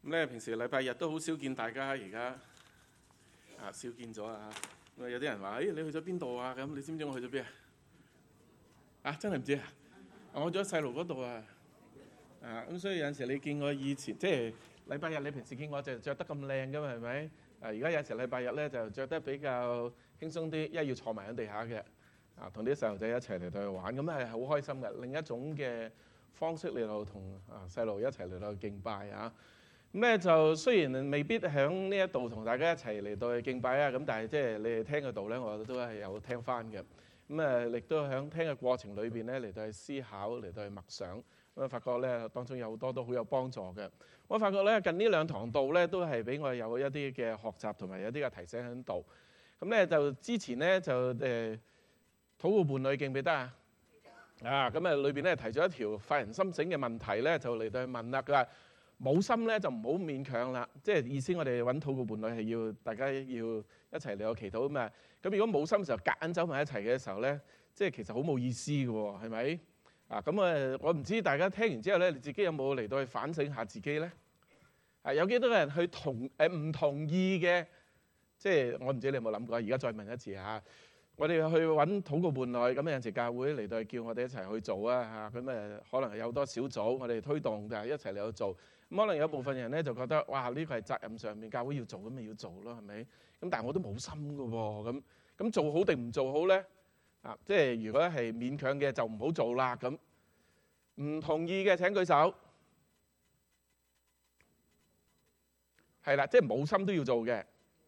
咁咧，平時禮拜日都好少見大家，而家少見咗啊！咁啊，有啲人話：，你去咗邊度啊？咁你知唔知我去咗邊啊？真係唔知啊！我去咗細路嗰度啊！咁所以有陣時你見我以前，即係禮拜日你平時見我就着得咁靚噶嘛，係咪？而家有陣時禮拜日咧就着得比較輕鬆啲，因為要坐埋喺地下嘅，同啲細路仔一齊嚟到去玩，咁係好開心嘅。另一種嘅方式嚟到同細路一齊嚟到去敬拜啊！咁咧就雖然未必喺呢一度同大家一齊嚟到去敬拜啊，咁但係即係你哋聽嘅道咧，我都係有聽翻嘅。咁亦都喺聽嘅過程裏邊咧嚟到去思考，嚟到去默想。咁發覺咧當中有好多都好有幫助嘅。我發覺咧近呢兩堂道咧都係俾我有一啲嘅學習同埋有啲嘅提醒喺度。咁咧就之前咧就禱告伴侶記唔記得啊？咁裏邊咧提咗一條發人心醒嘅問題咧，就嚟到去問啦。佢話冇心咧就唔好勉強啦，即係意思我哋揾禱告伴侶係要大家要一齊嚟到祈禱啊嘛。咁如果冇心嘅時候夾硬走埋一齊嘅時候咧，即係其實好冇意思嘅喎，係咪？我唔知大家聽完之後咧，你自己有冇嚟到去反省下自己咧？有幾多個人去唔同意嘅？即係我唔知你有冇諗過，而家再問一次嚇。我哋去揾禱告伴侶，咁有陣時教會嚟到叫我哋一齊去做啊嚇。咁可能有好多小組，我哋推動就係一齊嚟去做。咁可能有部分人咧就覺得，哇！呢個係責任上面，教會要做咁咪要做咯，係咪？咁但係我都冇心㗎喎，咁做好定唔做好咧？即係如果係勉強嘅就唔好做啦。咁唔同意嘅請舉手。係啦，即係冇心都要做嘅。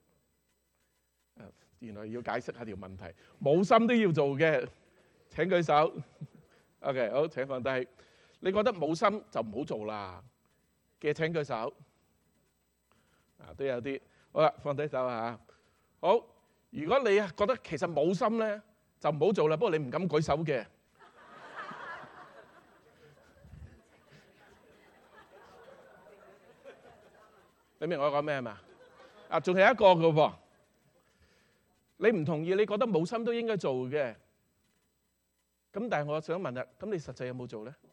原來要解釋下條問題，冇心都要做嘅請舉手。OK， 好，請放低。你覺得冇心就唔好做啦嘅請舉手。都有啲。好啦，放低手嚇。好，如果你覺得其實冇心咧，就唔好做啦。不過你唔敢舉手嘅，你明我講咩嘛？仲係一個嘅噃。你唔同意，你覺得冇心都應該做嘅。咁但係我想問啦，咁你實際有冇做咧？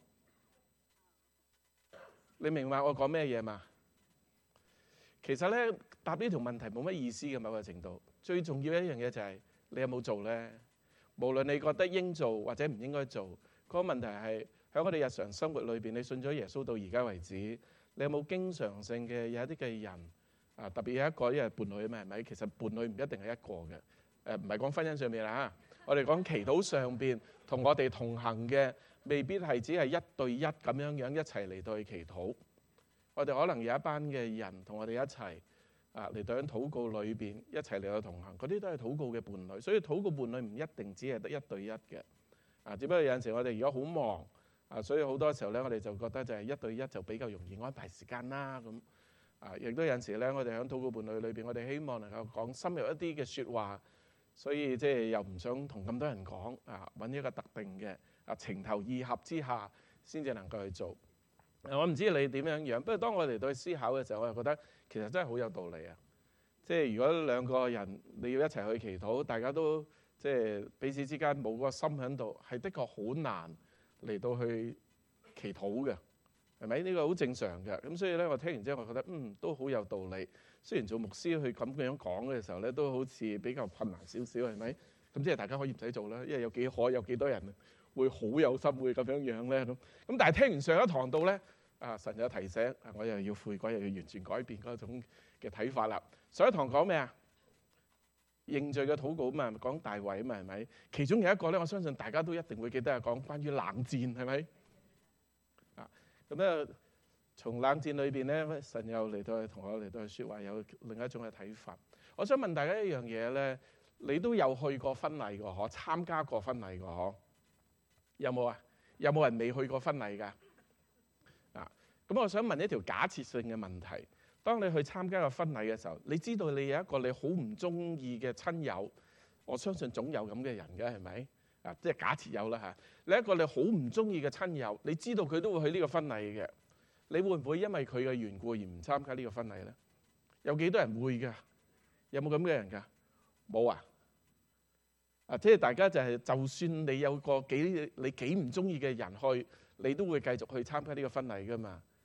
你明白我講咩嘢嘛？其實咧答呢條問題冇乜意思嘅，某個程度。最重要一樣嘢就係你有冇做咧？無論你覺得應做或者唔應該做，嗰個問題係喺我哋日常生活裏邊，你信咗耶穌到而家為止，你有冇經常性嘅有一啲嘅人特別有一個因為伴侶啊嘛，係咪？其實伴侶唔一定係一個嘅。唔係講婚姻上面啦，我哋講祈禱上邊同我哋同行嘅，未必係只係一對一咁樣一齊嚟到去祈禱。我哋可能有一班嘅人同我哋一齊嚟到喺禱告裏邊一齊嚟到同行，嗰啲都係禱告嘅伴侶。所以禱告伴侶唔一定只係得一對一嘅。只不過有陣時我哋如果好忙所以好多時候咧，我哋就覺得就係一對一就比較容易安排時間啦咁。亦都有陣時咧，我哋喺禱告伴侶裏邊，我哋希望能夠講深入一啲嘅説話。所以即係又唔想同咁多人講揾一個特定嘅情投意合之下先至能夠去做。我唔知你點樣，不過當我嚟到去思考嘅時候，我就覺得其實真係好有道理啊！即係如果兩個人你要一齊去祈禱，大家都即係彼此之間冇個心喺度，係的確好難嚟到去祈禱嘅，係咪？呢個好正常嘅。咁所以咧，我聽完之後，我覺得都好有道理。雖然做牧師去咁樣講嘅時候咧，都好似比較困難少少，係咪？咁即係大家可以唔使做啦，因為有幾多人會好有心會咁樣咧咁。咁但係聽完上一堂到咧，神有提醒，我又要悔改，又要完全改變嗰種嘅睇法啦。上一堂講咩啊？認罪嘅禱告啊嘛，講大衛啊嘛，係咪？其中有一個咧，我相信大家都一定會記得係講關於冷戰，係咪？咁咧。從冷戰裏邊咧，神又嚟到同我嚟到去説話，有另一種嘅睇法。我想問大家一樣嘢咧，你都有去過婚禮㗎嗬？參加過婚禮㗎嗬？有冇啊？有冇人未去過婚禮㗎？咁我想問一條假設性嘅問題：當你去參加個婚禮嘅時候，你知道你有一個你好唔中意嘅親友，我相信總有咁嘅人嘅，係咪？即係假設有啦嚇。你一個你好唔中意嘅親友，你知道佢都會去呢個婚禮嘅。你會唔會因為佢嘅緣故而唔參加呢個婚禮咧？有幾多人會㗎？有冇咁嘅人㗎？冇啊！即係大家就係，就算你有個你幾唔中意嘅人去，你都會繼續去參加呢個婚禮㗎嘛？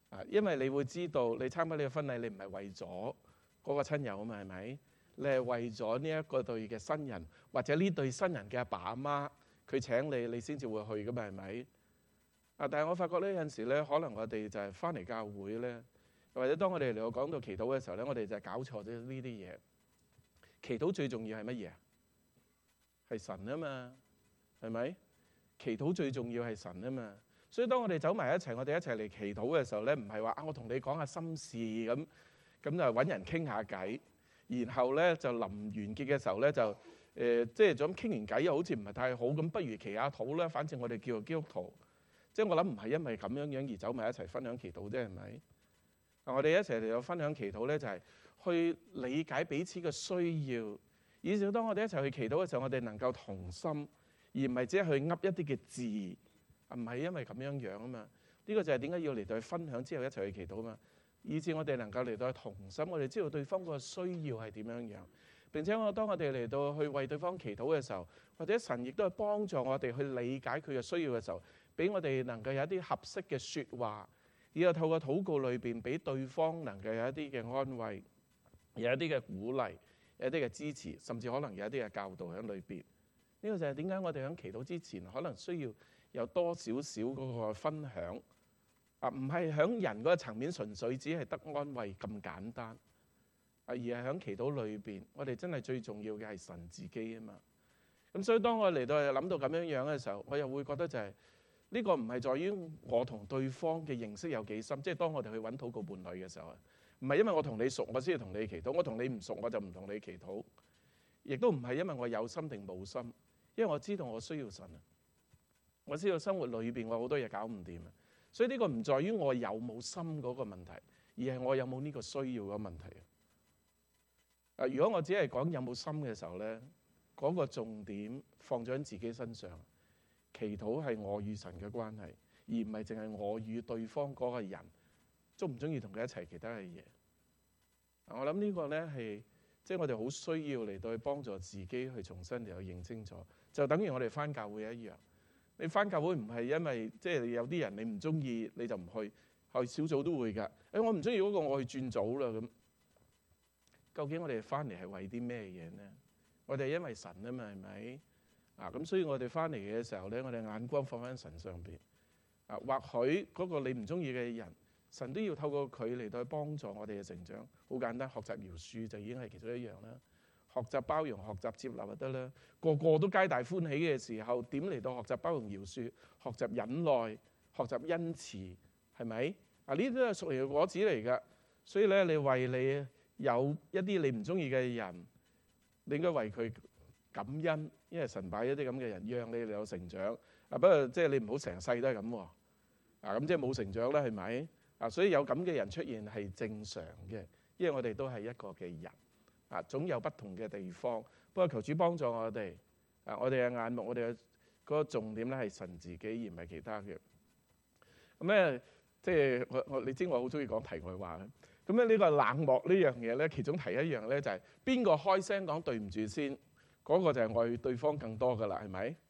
因為你會知道你參加呢個婚禮，你唔係為咗嗰個親友啊嘛，係咪？你係為咗呢一個對嘅新人，或者呢對新人嘅阿爸阿媽，佢請你，你先至會去噶嘛，係咪？但係我發覺咧，有陣時咧，可能我哋就係翻嚟教會咧，或者當我哋嚟到講到祈禱嘅時候咧，我哋就係搞錯咗呢啲嘢。祈禱最重要係乜嘢？係神啊嘛，係咪？祈禱最重要係神啊嘛。所以當我哋走埋一齊，我哋一齊嚟祈禱嘅時候咧，唔係話我同你講下心事咁就揾人傾下偈，然後咧就臨完結嘅時候咧就即係咁傾完偈又好似唔係太好，咁不如祈下禱啦。反正我哋叫做基督徒，即係我諗唔係因為咁樣而走埋一齊分享祈禱啫，係咪？我哋一齊嚟到分享祈禱咧，就係去理解彼此嘅需要，以至當我哋一齊去祈禱嘅時候，我哋能夠同心，而唔係只係去噏一啲嘅字。唔係因為咁樣啊嘛，呢個就係點解要嚟到去分享之後一齊去祈禱啊嘛，以至我哋能夠嚟到去同心，我哋知道對方個需要係點樣。並且當我哋嚟到去為對方祈禱嘅時候，或者神亦都係幫助我哋去理解佢嘅需要嘅時候，俾我哋能夠有一啲合適嘅説話，然後透過禱告裏邊俾對方能夠有一啲嘅安慰，有一啲嘅鼓勵，有一啲嘅支持，甚至可能有一啲嘅教導喺裏邊。呢個就係點解我哋喺祈禱之前可能需要有多少少嗰個分享，唔係喺人嗰個層面純粹只係得安慰咁簡單，而係喺祈禱裏邊，我哋真係最重要嘅係神自己啊嘛。咁所以當我嚟到諗到咁樣嘅時候，我又會覺得就係呢個唔係在於我同對方嘅認識有幾深，即係當我哋去揾禱告伴侶嘅時候啊，唔係因為我同你熟我先至同你祈禱，我同你唔熟我就唔同你祈禱，亦都唔係因為我有心定冇心，因為我知道我需要神啊。我知道生活裏邊我好多嘢搞唔掂啊，所以呢個唔在於我有冇心嗰個問題，而係我有冇呢個需要嘅問題。如果我只係講有冇心嘅時候咧，嗰個重點放咗喺自己身上，祈禱係我與神嘅關係，而唔係淨係我與對方嗰個人中唔中意同佢一齊其他嘅嘢。我諗呢個咧係即係我哋好需要嚟到去幫助自己去重新嚟去認清楚，就等於我哋返教會一樣。你返教會唔係因為即係有啲人你唔中意你就唔去，去小組都會㗎。我唔中意嗰個，我去轉組啦咁。究竟我哋返嚟係為啲咩嘢呢？我哋係因為神啊嘛，係咪？咁所以我哋返嚟嘅時候咧，我哋眼光放喺神上邊。或許嗰個你唔中意嘅人，神都要透過佢嚟到去幫助我哋嘅成長。好簡單，學習饒恕就已經係其中一樣啦。學習包容、學習接納就得啦。個個都皆大歡喜嘅時候，點嚟到學習包容、饒恕、學習忍耐、學習恩慈，係咪？呢啲都係屬靈嘅果子嚟㗎。所以咧，你為你有一啲你唔中意嘅人，你應該為佢感恩，因為神擺一啲咁嘅人，讓你哋有成長。不過即係你唔好成世都係咁喎。咁即係冇成長啦，係咪？所以有咁嘅人出現係正常嘅，因為我哋都係一個嘅人。總有不同嘅地方，不過求主幫助我哋。我哋嘅眼目，我哋嘅嗰個重點咧係神自己，而唔係其他嘅。咁咧，即係你知我好中意講題外話嘅。咁咧呢個冷漠呢樣嘢咧，其中提一樣咧就係邊個開聲講對唔住先，嗰個就係愛對方更多噶啦，係咪？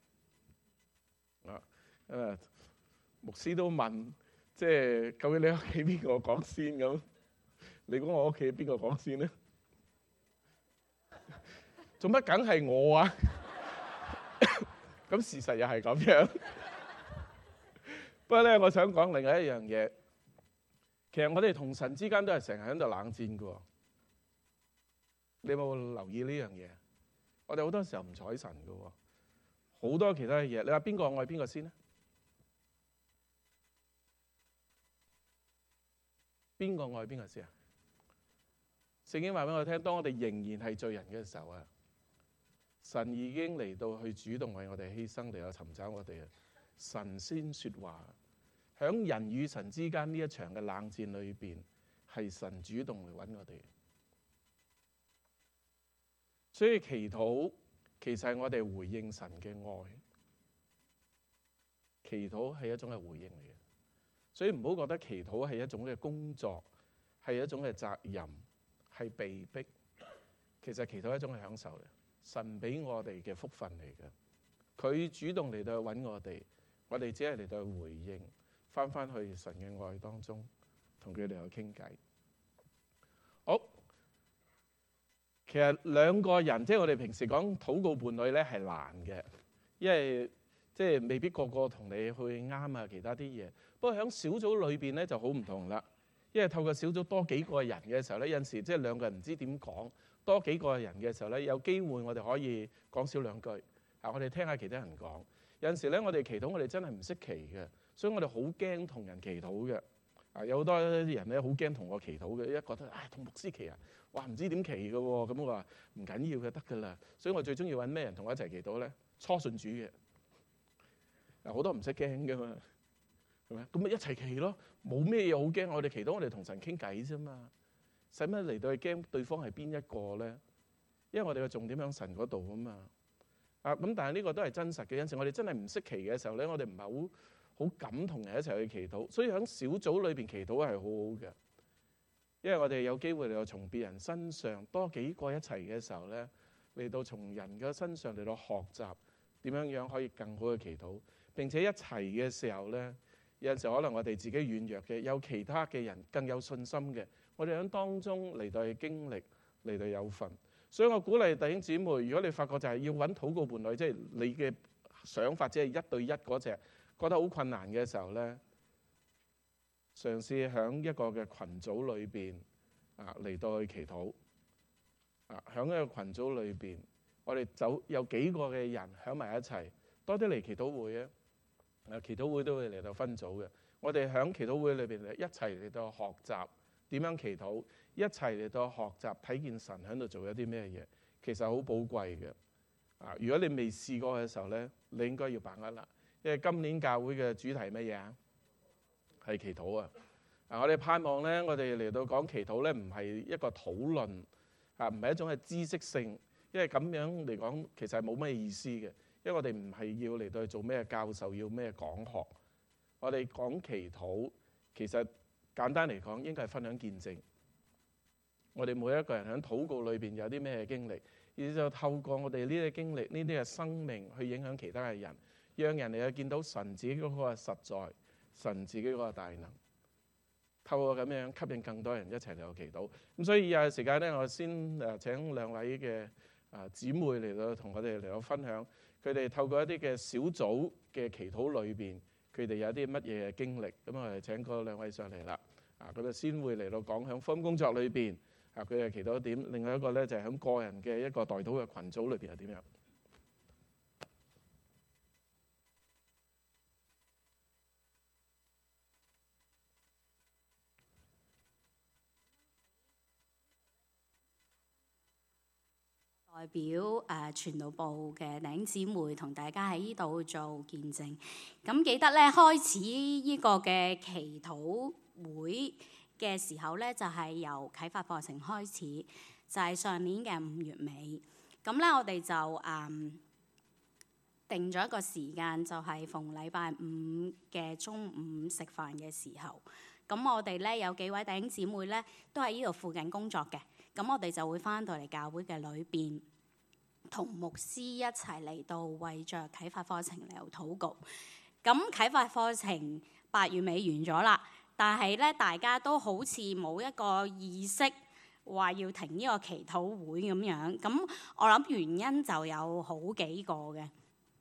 牧師都問，即係究竟你屋企邊個講先咁？你估我屋企邊個講先咧？做乜梗係我啊？咁事實又係咁樣。不過咧，我想講另外一樣嘢。其實我哋同神之間都係成日喺度冷戰㗎喎。你有冇留意呢樣嘢？我哋好多時候唔睬神㗎喎。好多其他嘅嘢，你話邊個愛邊個先咧？邊個愛邊個先啊？聖經話俾我聽，當我哋仍然係罪人嘅時候啊，神已經嚟到去主動為我哋犧牲嚟到尋找我哋啊！神先說話，響人與神之間呢一場嘅冷戰裏邊，係神主動嚟揾我哋。所以祈禱其實係我哋回應神嘅愛，祈禱係一種嘅回應嚟嘅。所以唔好覺得祈禱係一種嘅工作，係一種嘅責任，係被逼。其實祈禱係一種嘅享受嚟，神俾我哋嘅福分嚟嘅。佢主動嚟到揾我哋，我哋只係嚟到回應，翻去神嘅愛當中。 同佢哋去傾偈。好，其實兩個人即係我哋平時講禱告伴侶咧係難嘅，因為即係未必個個同你去啱啊其他啲嘢。不過喺小組裏邊咧就好唔同啦，因為透過小組多幾個人嘅時候咧，有陣時即係兩個人唔知點講，多幾個人嘅時候咧，有機會我哋可以講少兩句啊，我哋聽下其他人講。有陣時咧，我哋祈禱我哋真係唔識祈嘅，所以我哋好驚同人祈禱嘅。啊，有好多人咧好驚同我祈禱嘅，一覺得同牧師祈啊，哇唔知點祈嘅喎，咁我話唔緊要嘅得㗎啦。所以我最中意揾咩人同我一齊祈禱咧？初信主嘅，好多唔識驚㗎嘛，係咪？咁咪一齊祈咯，冇咩嘢好驚。我哋祈禱，我哋同神傾偈啫嘛，使乜嚟到去驚對方係邊一個咧？因為我哋嘅重點喺神嗰度啊嘛。咁但係呢個都係真實嘅。有陣時我哋真係唔識祈嘅時候咧，我哋唔係好敢同人一齊去祈禱，所以喺小組裏邊祈禱係好好嘅，因為我哋有機會嚟到從別人身上多幾個一齊嘅時候咧，嚟到從人嘅身上嚟到學習點樣可以更好嘅祈禱。並且一齊嘅時候咧，有陣時可能我哋自己軟弱嘅，有其他嘅人更有信心嘅，我哋喺當中嚟到去經歷，嚟到有份。所以我鼓勵弟兄姊妹，如果你發覺就係要揾禱告伴侶，即係你嘅想法只係一對一嗰隻，覺得好困難嘅時候咧，嘗試喺一個嘅群組裏邊嚟到去祈禱。喺一個群組裏邊，我哋有幾個嘅人喺埋一齊，多啲嚟祈禱會啊！祈禱會都會嚟到分組嘅，我哋喺祈禱會裏邊一齊嚟到學習點樣祈禱，一齊嚟到學習睇見神喺度做一啲咩嘢，其實好寶貴嘅。如果你未試過嘅時候咧，你應該要把握啦。因為今年教會嘅主題乜嘢啊？係祈禱啊！我哋盼望咧，我哋嚟到講祈禱咧，唔係一個討論唔係一種係知識性，因為咁樣嚟講其實係冇乜意思嘅。因為我哋唔係要嚟到去做咩教授，要咩講學。我哋講祈禱，其實簡單嚟講，應該係分享見證。我哋每一個人喺禱告裏邊有啲咩經歷，而就透過我哋呢啲經歷、呢啲嘅生命去影響其他嘅人，讓人哋去見到神自己嗰個實在，神自己嗰個大能。透過咁樣吸引更多人一齊嚟到祈禱。咁所以有時間咧，我先請兩位嘅姊妹嚟到同我哋嚟到分享。佢哋透過一啲嘅小組嘅祈禱裏邊，佢哋有啲乜嘢嘅經歷？咁我哋請嗰兩位上嚟啦。咁就先會嚟到講響福音工作裏邊佢哋祈禱點。另外一個咧就係響個人嘅一個代禱嘅群組裏邊係點樣？ 代表傳道部嘅弟兄姊妹同大家喺呢度做見證。咁記得咧，開始呢個嘅祈禱會嘅時候咧，就係由啟發課程開始，就係上年嘅5月尾。咁咧，我哋就定咗一個時間，就係逢禮拜5嘅中午食飯嘅時候。咁我哋咧有幾位弟兄姊妹咧都喺呢度附近工作嘅。咁我哋就會翻到嚟教會嘅裏邊，同牧師一齊嚟到為着啟發課程嚟到禱告。咁啟發課程8月尾完咗啦，但係咧大家都好似冇一個意識話要停呢個祈禱會咁樣。咁我諗原因就有好幾個嘅。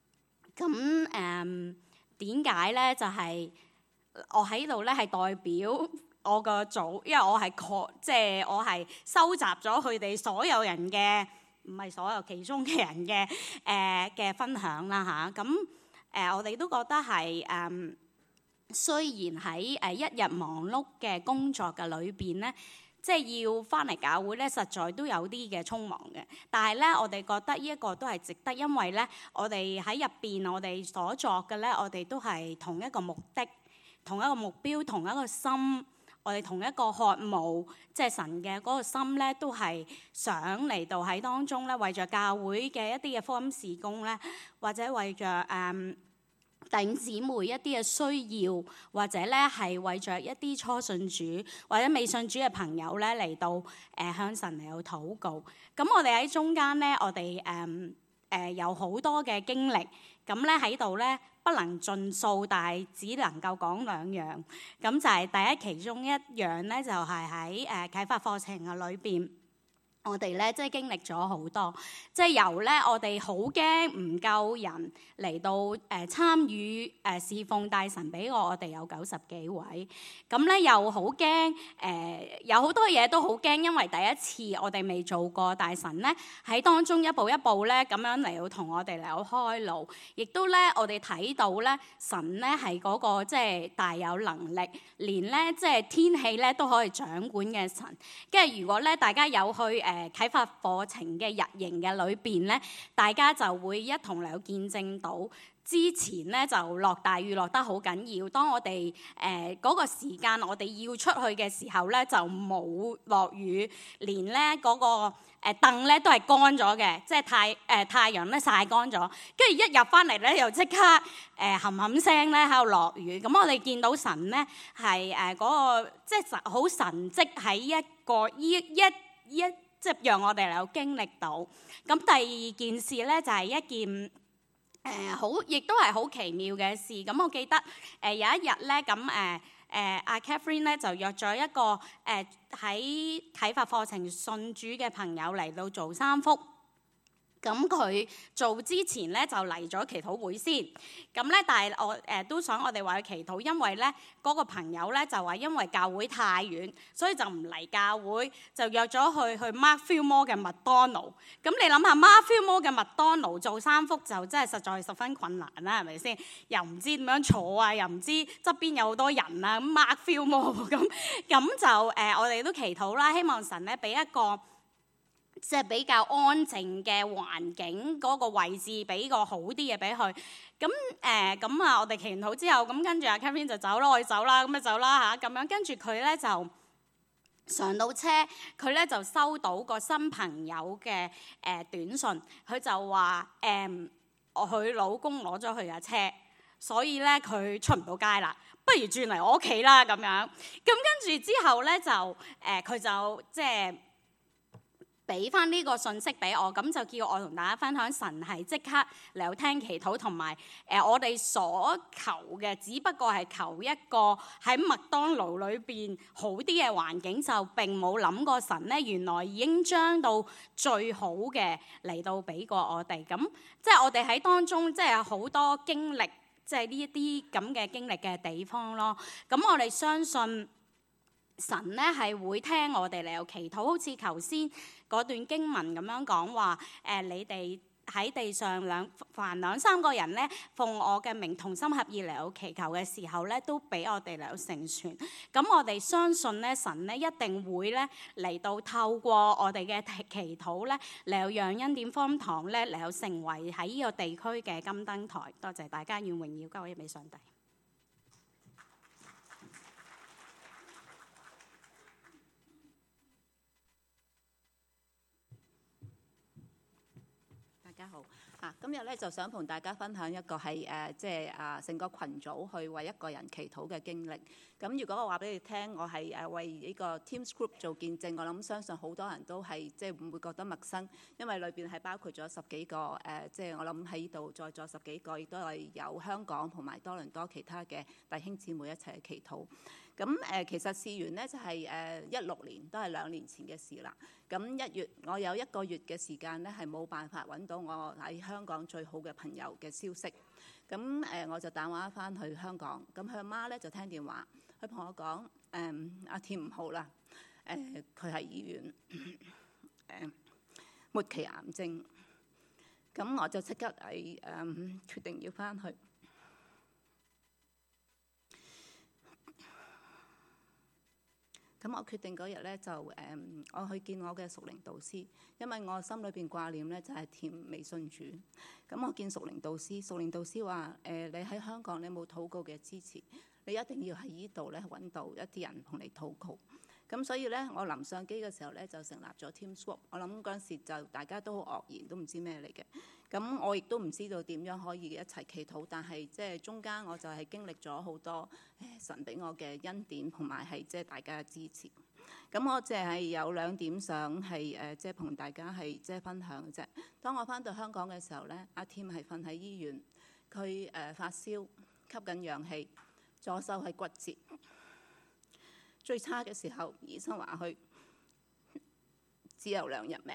咁點解咧？就係我喺度咧係代表我個組，因為我係我係收集咗佢哋所有人嘅，唔係所有其中嘅人嘅分享啦嚇。咁我哋都覺得係雖然喺一日忙碌嘅工作嘅裏邊咧，即係要翻嚟教會咧，實在都有啲嘅匆忙嘅。但係咧，我哋覺得呢一個都係值得，因為咧，我哋喺入邊我哋所作嘅咧，我哋都係同一個目的、同一個目標、同一個心。我哋同一個渴慕，即係神嘅嗰個心咧，都係想嚟到喺當中咧，為着教會嘅一啲嘅福音事工咧，或者為着弟兄姊妹一啲嘅需要，或者咧係為着一啲初信主或者未信主嘅朋友咧嚟到向神嚟到禱告。咁我哋喺中間咧，我哋有好多嘅經歷，咁咧喺度咧。 不能盡數，但係只能夠講兩樣。咁就係其中一樣咧，就係喺啟發課程嘅裏邊。我哋咧即係經歷咗好多，即係由咧我哋好驚唔夠人嚟到參與侍奉，大神俾我哋有90幾位，咁咧又好驚有好多嘢都好驚，因為第一次我哋未做過，大神咧喺當中一步一步咧咁樣嚟到同我哋嚟到開路，亦都咧我哋睇到咧神咧係嗰個即係大有能力，連咧即係天氣咧都可以掌管嘅神。跟住如果咧大家有去啟發課程嘅日營嘅裏邊咧，大家就會一同嚟到見證到之前咧就落大雨落得好緊要，當我哋嗰個時間我哋要出去嘅時候咧就冇落雨，連咧嗰個凳咧都係乾咗嘅，即係太陽咧曬乾咗，跟住一入翻嚟咧又即刻冚冚聲咧喺度落雨，咁我哋見到神咧係嗰個即係好神蹟喺一個即係讓我哋嚟到經歷到。咁第二件事咧就係一件好，亦都係好奇妙嘅事。咁我記得有一日咧，咁阿 Catherine 咧就約咗一個喺啟發課程信主嘅朋友嚟到做三福。咁佢做之前咧就嚟咗祈禱會先，咁咧但係我都想我哋話佢祈禱，因為咧嗰個朋友咧就話因為教會太遠，所以就唔嚟教會，就約咗去 Markfield Mall 嘅麥當勞。咁你諗下 Markfield Mall 嘅麥當勞做三福就真係實在十分困難啦，係咪先？又唔知點樣坐啊，又唔知側邊有好多人啊，咁 Markfield Mall 咁就我哋都祈禱啦，希望神咧俾一個即係比較安靜嘅環境，嗰個位置俾個好啲嘅俾佢。咁我哋祈完禱之後，咁跟住阿 Catherine 就走啦，我哋走啦，咁就走啦嚇，咁樣跟住佢咧就上到車，佢咧就收到個新朋友嘅短信，佢就話佢老公攞咗佢架車，所以咧佢出唔到街啦，不如轉嚟我屋企啦咁樣。咁跟住之後咧就佢就即係俾翻呢個信息俾我，咁就叫我同大家分享神係即刻嚟到聽祈禱，同埋我哋所求嘅，只不過係求一個喺麥當勞裏邊好啲嘅環境，就並冇諗過神咧原來已經將到最好嘅嚟到俾過我哋。咁即係我哋喺當中即係好多經歷，即係呢一啲咁嘅經歷嘅地方咯。咁我哋相信神咧係會聽我哋嚟到祈禱，好似頭先嗰段經文咁樣講話，你哋喺地上凡兩三個人咧，奉我嘅名同心合意嚟到祈求嘅時候咧，都俾我哋嚟到成全。咁我哋相信咧，神咧一定會咧嚟到透過我哋嘅祈禱咧，嚟到讓恩典福音堂咧嚟到成為喺呢個地區嘅金燈台。多謝大家，願榮耀歸俾上帝。 大家好，今日咧就想同大家分享一個係成個群組去為一個人祈禱嘅經歷。咁如果我話俾你聽，我係為呢個 Teams Group 做見證，我諗相信好多人都係即係唔會覺得陌生，因為裏邊係包括咗10幾個我諗喺呢度在座10幾個，亦都係有香港同埋多倫多其他嘅弟兄姊妹一齊去祈禱。咁其實事緣呢，就係16年，都係2年前嘅事啦。咁1月我有1個月嘅時間呢，係冇辦法揾到我喺香港最好嘅朋友嘅消息。咁我就打電話翻去香港，咁佢阿媽呢就聽電話，佢同我講阿添唔好啦，佢喺醫院末期癌症。咁我就即刻係決定要翻去。咁我決定嗰日咧就我去見我嘅屬靈導師，因為我心裏邊掛念咧就係甜未信主。咁我見屬靈導師話你喺香港你冇禱告嘅支持，你一定要喺呢度咧揾到一啲人同你禱告。咁所以咧我臨上機嘅時候咧就成立咗 Teams Group。我諗嗰陣時就大家都好愕然，都唔知咩嚟嘅。咁我亦都唔知道點樣可以一齊祈禱，但係即係中間我就係經歷咗好多神俾我嘅恩典，同埋係即係大家嘅支持。咁我淨係有2點想係即係同大家係即係分享嘅啫。當我翻到香港嘅時候咧，阿添係瞓喺醫院， 佢發燒，吸緊氧氣，左手係骨折。最差嘅時候，醫生話佢只有2日命。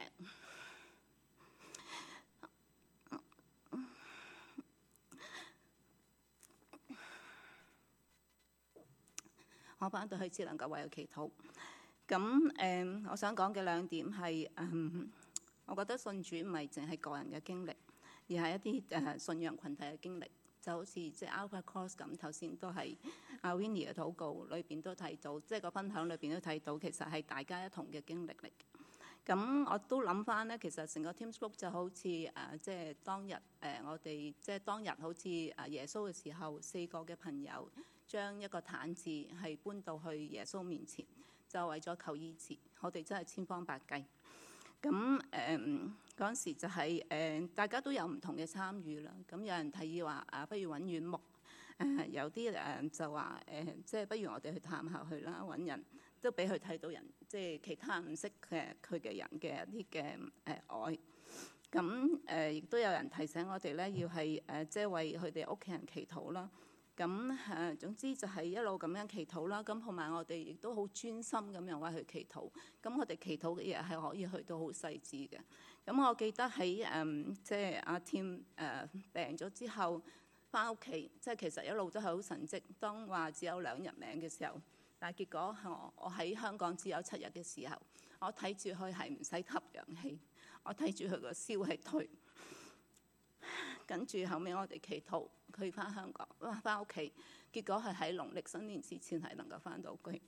我翻到去只能夠為佢祈禱。咁我想講嘅2點係我覺得信主唔係淨係個人嘅經歷，而係一啲信仰群體嘅經歷。就好似即係 Alpha Cross 咁，頭先都係阿 Winnie 嘅禱告裏邊都睇到，即係個分享裏邊都睇到，其實係大家一同嘅經歷嚟。咁我都諗翻咧，其實成個 Teams Group 就好似即係當日我哋即係當日好似耶穌嘅時候，4個嘅朋友將一個癱子係搬到去耶穌面前，就為咗求醫治。我哋真係千方百計。咁嗰陣時就係大家都有唔同嘅參與啦。咁有人提議話不如揾院牧。有啲就話即係不如我哋去探下佢啦，揾人都俾佢睇到人，即係其他唔識佢嘅人嘅一啲嘅愛。咁亦都有人提醒我哋咧，要係即係為佢哋屋企人祈禱啦。咁總之就係一路咁樣祈禱啦。咁同埋我哋亦都好專心咁樣為佢祈禱。咁我哋祈禱嘅嘢係可以去到好細緻嘅。咁我記得喺即係阿 Tim 病咗之後翻屋企，即係其實一路都係好神蹟。當話只有2日命嘅時候，但係結果我喺香港只有7日嘅時候，我睇住佢係唔使吸氧氣，我睇住佢個燒係退。跟住後尾我哋祈禱佢翻香港，翻屋企，結果係喺農曆新年之前係能夠翻到居。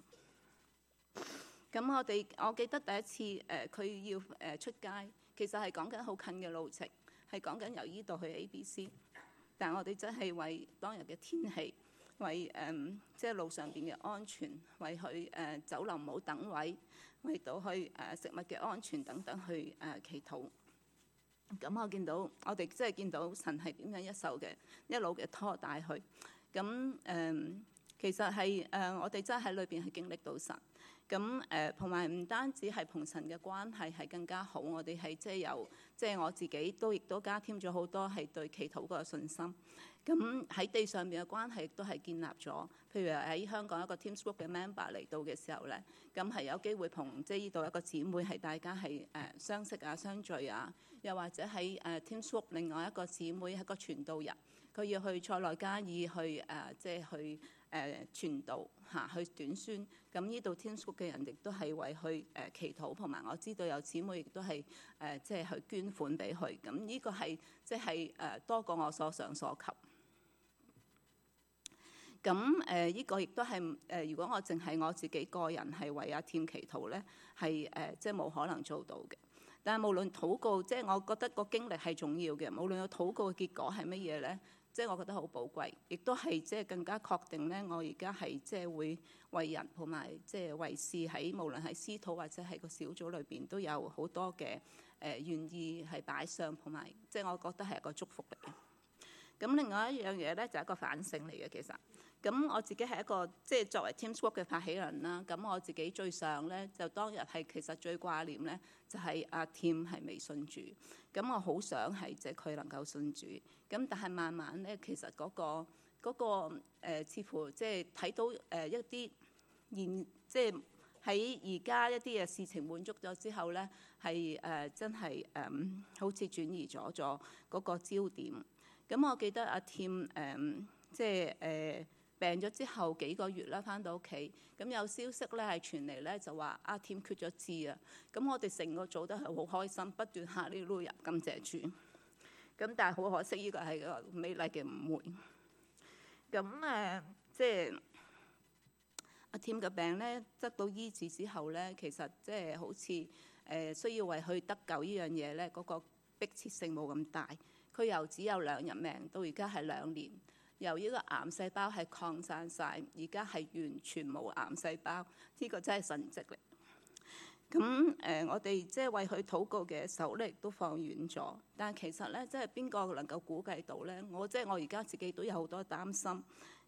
咁我記得第一次佢要出街，其實係講緊好近嘅路程，係講緊由依度去 ABC。但係我哋真係為當日嘅天氣，為即係路上邊嘅安全，為佢酒樓唔好等位，為到去食物嘅安全等等去祈禱。咁我見到我哋即係見到神係點樣一路嘅拖帶佢。咁其實係我哋真係喺裏邊係經歷到神。咁同埋唔單止係同神嘅關係係更加好，我哋係即係有即係我自己亦都加添咗好多係對祈禱個信心。咁喺地上面嘅關係亦都係建立咗。譬如喺香港一個 Teams Group 嘅 member 嚟到嘅時候咧，咁係有機會同即係呢度一個姊妹係大家係相識啊、相聚啊，又或者喺Teams Group 另外一個姊妹係一個傳道人，佢要去塞內加爾去即係去傳道去短宣。咁呢度 Teams Group 嘅人亦都係為佢祈禱，同埋我知道有姊妹亦都係即係去捐款俾佢。咁呢個係即係多過我所想所求。咁呢個亦都係如果我淨係我自己個人係為阿 Tim 祈禱咧，係即係冇可能做到嘅。但係無論禱告，即係我覺得個經歷係重要嘅。無論個禱告嘅結果係乜嘢咧，即係我覺得好寶貴，亦都係即係更加確定咧。我而家係即係會為人同埋即係為事喺無論喺司禱或者係個小組裏邊都有好多嘅願意係擺上，同埋即係我覺得係一個祝福嚟嘅。咁另外一樣嘢咧就係一個反省嚟嘅，其實。咁我自己係一個即係作為 Teams Group 嘅發起人啦。咁我自己最上咧就當日係其實最掛念咧就係阿 Tim 係未信主。咁我好想係即係佢能夠信主。咁但係慢慢咧其實嗰個似乎即係睇到一啲即係喺而家一啲嘅事情滿足咗之後咧係真係好似轉移咗嗰個焦點。咁我記得阿 Tim 即係病咗之後幾個月啦，翻到屋企，咁有消息咧係傳嚟咧，就話阿 Tim 決咗志啊！咁我哋成個組都係好開心，不斷哈利路亞感謝主。咁但係好可惜，呢個係個美麗嘅誤會。咁即係阿 Tim 嘅病咧得到醫治之後咧，其實即係好似需要為佢得救呢樣嘢咧，嗰個迫切性冇咁大。佢由只有2日命到而家係2年。由呢個癌細胞係擴散晒，而家係完全冇癌細胞，呢個真係神蹟嚟。咁我哋即係為佢禱告嘅手咧，亦都放遠咗。但係其實咧，即係邊個能夠估計到咧？我而家自己都有好多擔心。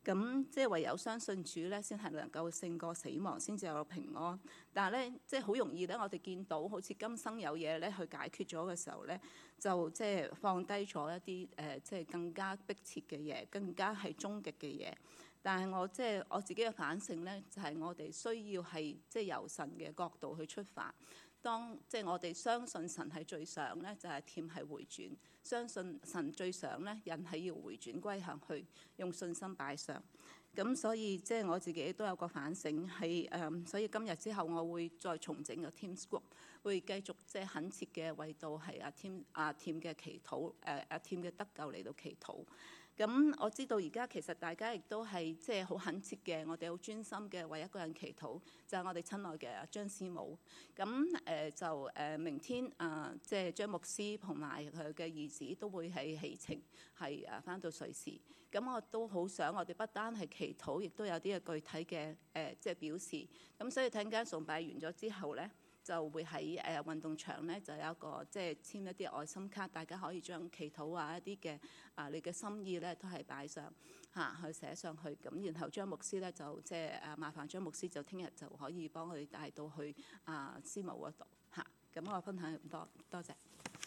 咁即係唯有相信主咧，先係能夠勝過死亡，先至有平安。但係咧，即係好容易咧，我哋見到好似今生有嘢咧去解決咗嘅時候咧，就即係放低咗一啲即係更加迫切嘅嘢，更加係終極嘅嘢。但係即係我自己嘅反省咧，就係我哋需要係即係由神嘅角度去出發。當即係我哋相信神係最想咧，就係甜係回轉；相信神最想咧，人係要回轉歸向去，用信心擺上。咁所以即係我自己都有個反省係所以今日之後我會再重整個 Team Group， 會繼續即係懇切嘅為到係阿甜嘅祈禱，阿甜嘅得救嚟到祈禱。咁我知道而家其實大家亦都係即係好懇切嘅，我哋好專心嘅為一個人祈禱，就係我哋親愛嘅張師母。咁明天即係張牧師同埋佢嘅兒子都會係起程係返到瑞士。咁我都好想我哋不單係祈禱，亦都有啲嘅具體嘅即係表示。咁所以陣間崇拜完咗之後咧，就會喺運動場咧就有一個即係簽一啲愛心卡，大家可以將祈禱一啲嘅你嘅心意咧都係擺上去寫上去。咁然後張牧師咧就即係麻煩張牧師就聽日就可以幫佢哋帶到去師母嗰度嚇。咁我分享咁多，多謝。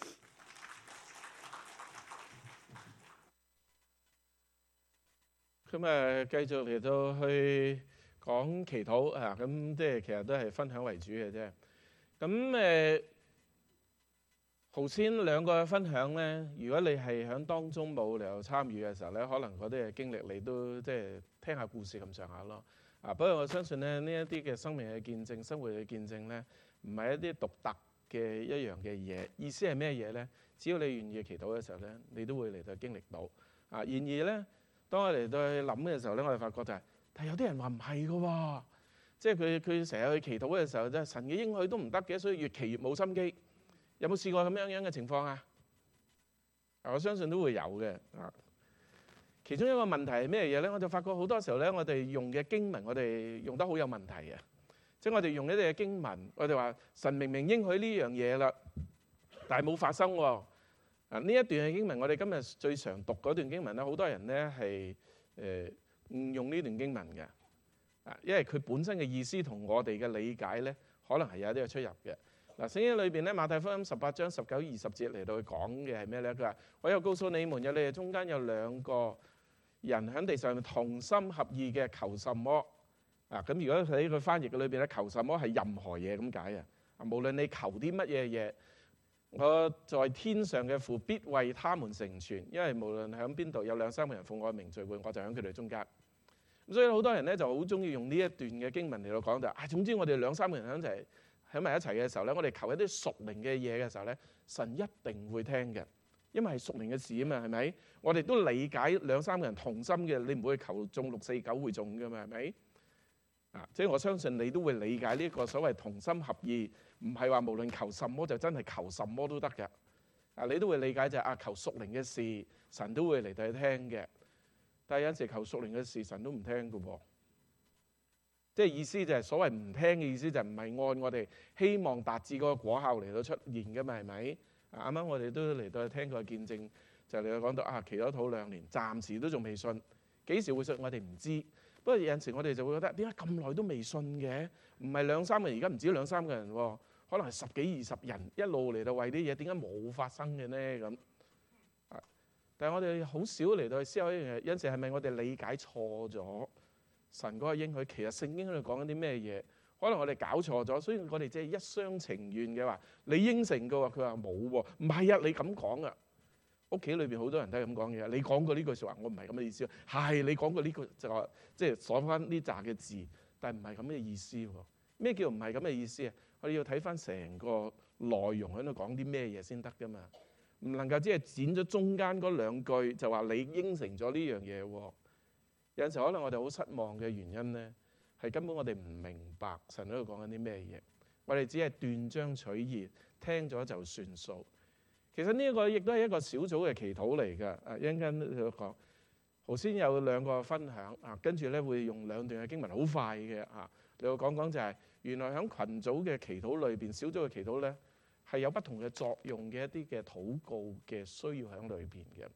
咁繼續嚟到去講祈禱啊，咁即係其實都係分享為主嘅啫。咁頭先兩個嘅分享咧，如果你係喺當中冇嚟到參與嘅時候咧，可能嗰啲嘅經歷你都即係聽下故事咁上下咯。不過我相信咧，呢一啲嘅生命嘅見證、生活嘅見證咧，唔係一啲獨特嘅一樣嘅嘢。意思係咩嘢咧？只要你願意祈禱嘅時候咧，你都會嚟到經歷到。然而咧，當我嚟到去諗嘅時候咧，我哋發覺就係，但係有啲人話唔係㗎喎，即係佢成日去祈禱嘅時候，即係神嘅應許都唔得嘅，所以越祈越冇心機。有冇試過咁樣嘅情況啊？我相信都會有嘅。其中一個問題係咩嘢咧？我就發覺好多時候咧，我哋用嘅經文，我哋用得好有問題嘅。即係我哋用一啲嘅經文，我哋話神明明應許呢樣嘢啦，但係冇發生喎。呢一段嘅經文，我哋今日最常讀嗰段經文咧，好多人咧係誤用呢段經文嘅。因為佢本身嘅意思同我哋嘅理解咧，可能係有啲嘅出入嘅。聖經裏邊咧，馬太福音18章19、20節嚟到去講嘅係咩咧？佢話：我又告訴你們，有你哋中間有兩個人喺地上同心合意嘅求什麼。咁如果喺佢翻譯嘅裏邊咧，求什麼係任何嘢咁解啊。無論你求啲乜嘢嘢，我在天上嘅父必為他們成全，因為無論喺邊度有兩三個人奉我嘅名聚會，我就喺佢哋中間。咁所以好多人咧就好中意用呢一段嘅經文嚟到講就係，總之我哋兩三個人喺埋一齊嘅時候咧，我哋求一啲屬靈嘅嘢嘅時候咧，神一定會聽嘅，因為係屬靈嘅事啊嘛，係咪？我哋都理解兩三個人同心嘅，你唔會求中6、4、9會中噶嘛，係咪？即係我相信你都會理解呢一個所謂同心合意，唔係話無論求什麼就真係求什麼都得嘅。你都會理解就係求屬靈嘅事，神都會嚟到去聽嘅。但係有陣時求屬靈嘅事，神都唔聽嘅喎。即係意思就係所謂唔聽嘅意思，就唔係按我哋希望達至嗰個果效嚟到出現嘅嘛，係咪？啱啱我哋都嚟到聽個見證，就嚟到講到祈咗禱2年，暫時都仲未信，幾時會信我哋唔知。不過有陣時我哋就會覺得點解咁耐都未信嘅？唔係兩三個人，而家唔止兩三個人喎，可能係10幾20人一路嚟到為啲嘢，點解冇發生嘅呢？咁但係我哋好少嚟到去思考一樣嘢，有陣時係咪我哋理解錯咗神嗰個應許？其實聖經喺度講緊啲咩嘢？可能我哋搞錯咗，所以我哋即係一廂情願嘅話，你應承嘅話，佢話冇喎，唔係啊，你咁講啊！屋企裏邊好多人都係咁講嘢，你講過呢句説話，我唔係咁嘅意思。係你講過呢句就話，即係鎖翻呢紮嘅字，但係唔係咁嘅意思喎。咩叫唔係咁嘅意思啊？我哋要睇翻成個內容喺度講啲咩嘢先得噶嘛。唔能夠只係剪咗中間嗰兩句就話你應承咗呢樣嘢喎。有陣時可能我哋好失望嘅原因咧，係根本我哋唔明白神喺度講緊啲咩嘢，我哋只係斷章取義，聽咗就算數。其實呢一個亦都係一個小組嘅祈禱嚟㗎。一陣間都講，頭先有兩個分享跟住咧會用兩段嘅經文，好快嘅你要講講就係原來喺群組嘅祈禱裏邊，小組嘅祈禱咧係有不同嘅作用嘅一啲嘅禱告嘅需要喺裏邊嘅。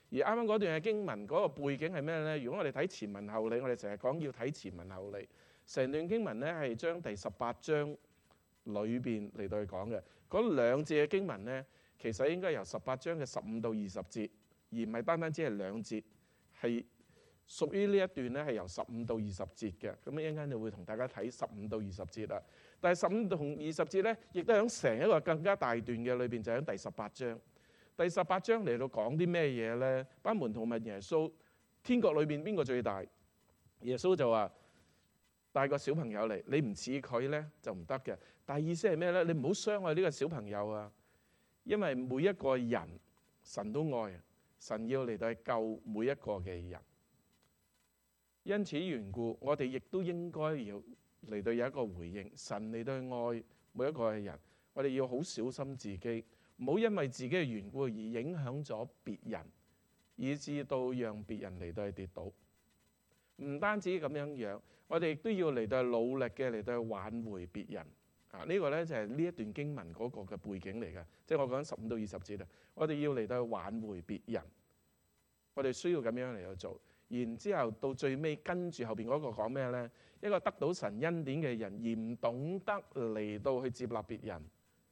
而啱啱嗰段嘅經文嗰個背景係咩呢？如果我哋睇前文後理，我哋成日講要睇前文後理。成段經文呢係將第18章裏邊嚟到去講嘅。嗰兩節嘅經文呢，其實應該由18章嘅15到20節，而唔係單單只係兩節，係屬於呢一段呢係由15到20節嘅。咁一陣間就會同大家睇15到20節啦。但係15同20節呢，亦都喺成一個更加大段嘅裏邊，就喺第18章。第18章嚟到講啲咩嘢呢？班門徒問耶穌：天國裏邊邊個最大？耶穌就話：帶個小朋友嚟，你唔似佢呢就唔得嘅。但係意思係咩呢？你唔好傷害呢個小朋友啊！因為每一個人神都愛，神要嚟到去救每一個嘅人。因此緣故，我哋亦都應該要嚟到有一個回應。神嚟到去愛每一個嘅人，我哋要好小心自己。唔好因為自己嘅緣故而影響咗別人，以致到讓別人嚟到去跌倒。唔單止咁樣，我哋亦都要嚟到努力嘅嚟到去挽回別人。呢個呢就係呢一段經文嗰個嘅背景嚟嘅，即係我講15到20節啦。我哋要嚟到去挽回別人，我哋需要咁樣嚟到做。然之後到最尾跟住後邊嗰個講咩呢？一個得到神恩典嘅人，而唔懂得嚟到去接納別人。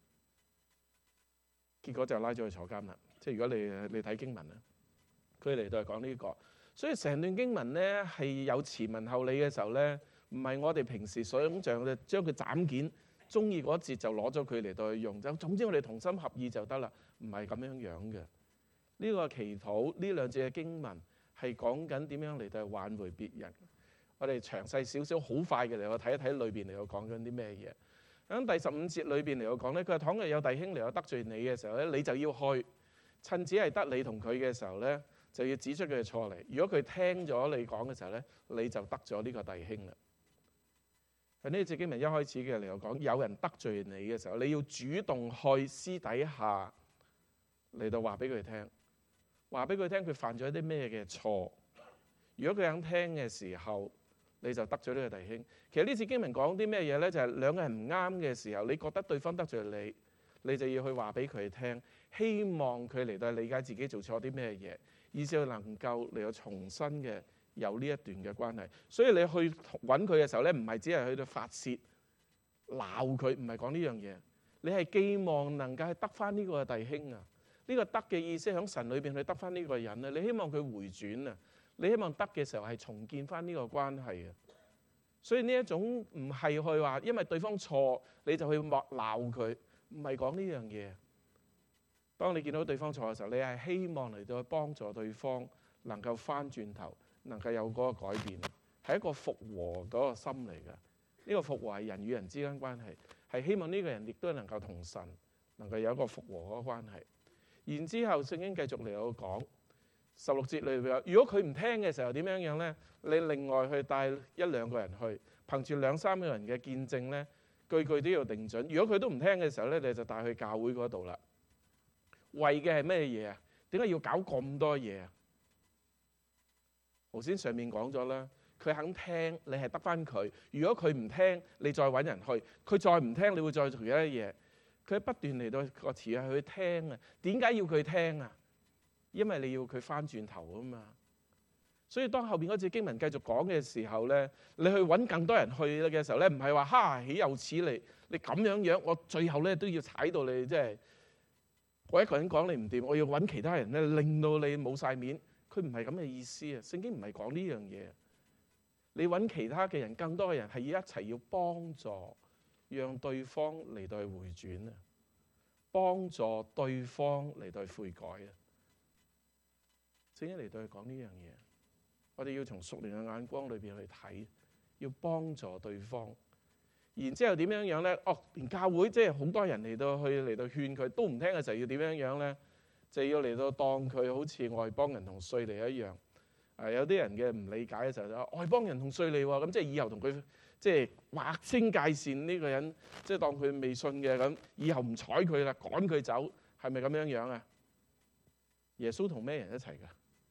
結果就拉咗去坐監啦。即係如果你睇經文啊，佢嚟到係講呢個，所以成段經文咧係有前文後理嘅時候咧，唔係我哋平時想像嘅將佢斬件，中意嗰一節就攞咗佢嚟到去用，就總之我哋同心合意就得啦，唔係咁樣樣嘅。呢個祈禱呢兩節嘅經文係講緊點樣嚟到挽回別人。我哋詳細少少，好快嘅嚟到睇一睇裏邊嚟到講緊啲咩嘢。喺第15節裏邊嚟到講咧，佢話：倘若有弟兄嚟到得罪你嘅時候咧，你就要去，趁只係得你同佢嘅時候咧，就要指出佢嘅錯嚟。如果佢聽咗你講嘅時候咧，你就得咗呢個弟兄啦。喺呢節經文一開始嘅嚟到講，有人得罪你嘅時候，你要主動去私底下嚟到話俾佢聽，話俾佢聽佢犯咗啲咩嘅錯。如果佢肯聽嘅時候，你就得咗呢個弟兄。其實呢次經文講啲咩嘢呢？就係兩個人唔啱嘅時候，你覺得對方得罪你，你就要去話俾佢聽，希望佢嚟到理解自己做錯啲咩嘢，以至能夠嚟到重新嘅有呢一段嘅關係。所以你去揾佢嘅時候呢，唔係只係去到發泄鬧佢，唔係講呢樣嘢。你係寄望能夠得翻呢個弟兄啊！呢個得嘅意思喺神裏邊去得翻呢個人啊！你希望佢回轉啊！你希望得嘅時候係重建翻呢個關係啊！所以呢一種唔係去話，因為對方錯你就去鬧佢，唔係講呢樣嘢。當你見到對方錯嘅時候，你係希望嚟到幫助對方能夠翻轉頭，能夠有嗰個改變，係一個復和嗰個心嚟㗎。呢個復和係人與人之間關係，係希望呢個人亦都能夠同神能夠有一個復和嗰個關係。然之後聖經繼續嚟到講。16節裏邊，如果佢唔聽嘅時候點樣樣呢？你另外去帶1、2個人去，憑住2、3個人嘅見證呢，句句都要定準。如果佢都唔聽嘅時候呢，你就帶去教會嗰度啦。為嘅係咩嘢啊？點解要搞咁多嘢啊？頭先上面講咗啦，佢肯聽，你係得翻佢；如果佢唔聽，你再揾人去。佢再唔聽，你會再做其他嘢。佢不斷嚟到個詞係去聽啊。點解要佢聽啊？因為你要佢翻轉頭啊嘛，所以當後邊嗰節經文繼續講嘅時候咧，你去揾更多人去嘅時候咧，唔係話哈豈有此理，你咁樣樣，我最後咧都要踩到你，即係我一個人講你唔掂，我要揾其他人咧令到你冇晒面，佢唔係咁嘅意思啊！聖經唔係講呢樣嘢，你揾其他嘅人，更多嘅人係要一齊要幫助，讓對方嚟到去回轉啊，幫助對方嚟到去悔改啊！聖經嚟到去講呢樣嘢，我哋要從屬靈嘅眼光裏邊去睇，要幫助對方。然之後點樣樣咧？連教會即係好多人嚟到勸佢都唔聽嘅時候，要點樣樣咧？就要嚟到當佢好似外邦人同稅吏一樣。有啲人嘅唔理解嘅時候就話外邦人同稅吏喎，咁即係以後同佢即係劃清界線，呢個人即係當佢未信嘅咁，以後唔睬佢啦，趕佢走，係咪咁樣樣啊？耶穌同咩人一齊㗎？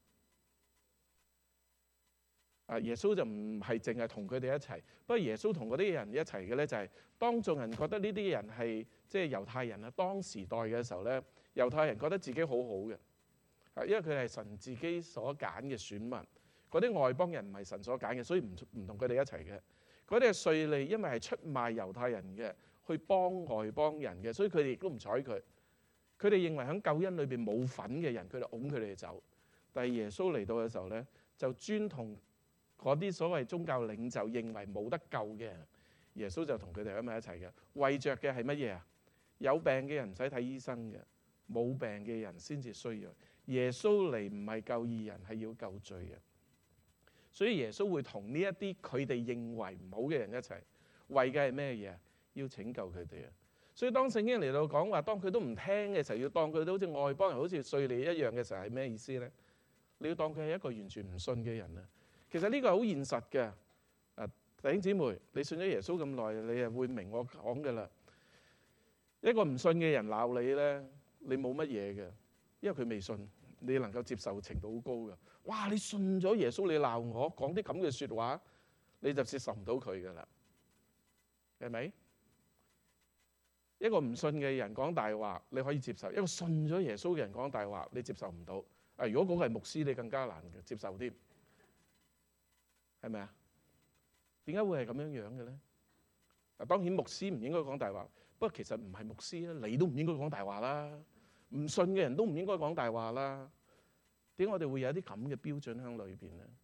耶穌就唔係淨係同佢哋一齊，不過耶穌同嗰啲人一齊嘅咧，就係當眾人覺得呢啲人係即係猶太人啊，當時代嘅時候咧，猶太人覺得自己好好嘅， 因為佢哋係神自己所揀嘅選民，嗰啲外邦人唔係神所揀嘅，所以唔同佢哋一齊嘅。嗰啲係稅吏，因為係出賣猶太人嘅，去幫外邦人嘅，所以佢哋亦都唔睬佢。佢哋認為喺救恩裏邊冇份嘅人，佢哋擁佢哋走。但係耶穌嚟到嘅時候咧，就專同嗰啲所謂宗教領袖認為冇得救嘅人，耶穌就同佢哋喺埋一齊嘅。為着嘅係乜嘢啊？有病嘅人唔使睇醫生嘅，冇病嘅人先至需要。耶穌嚟唔係救義人，係要救罪人。所以耶穌會同呢一啲佢哋認為唔好嘅人一齊，為嘅係咩嘢？要拯救佢哋啊！所以當聖經嚟到講話，當佢都唔聽嘅時候，要當佢都好似外邦人，好似稅吏一樣嘅時候，係咩意思咧？你要當佢係一個完全唔信嘅人啊！其實呢個係好現實嘅。弟兄姊妹，你信咗耶穌咁耐，你就會明我講嘅啦。一個唔信嘅人鬧你咧，你冇乜嘢嘅，因為佢未信，你能夠接受程度好高嘅。哇！你信咗耶穌，你鬧我講啲咁嘅説話，你就接受唔到佢噶啦，係咪？一個唔信嘅人講大話，你可以接受；一個信咗耶穌嘅人講大話，你接受唔到。如果嗰個係牧師，你更加難接受添，係咪啊？點解會係咁樣樣嘅咧？當然牧師唔應該講大話，不過其實唔係牧師啦，你都唔應該講大話啦。唔信嘅人都唔應該講大話啦。點解我哋會有啲咁嘅標準喺裏邊咧？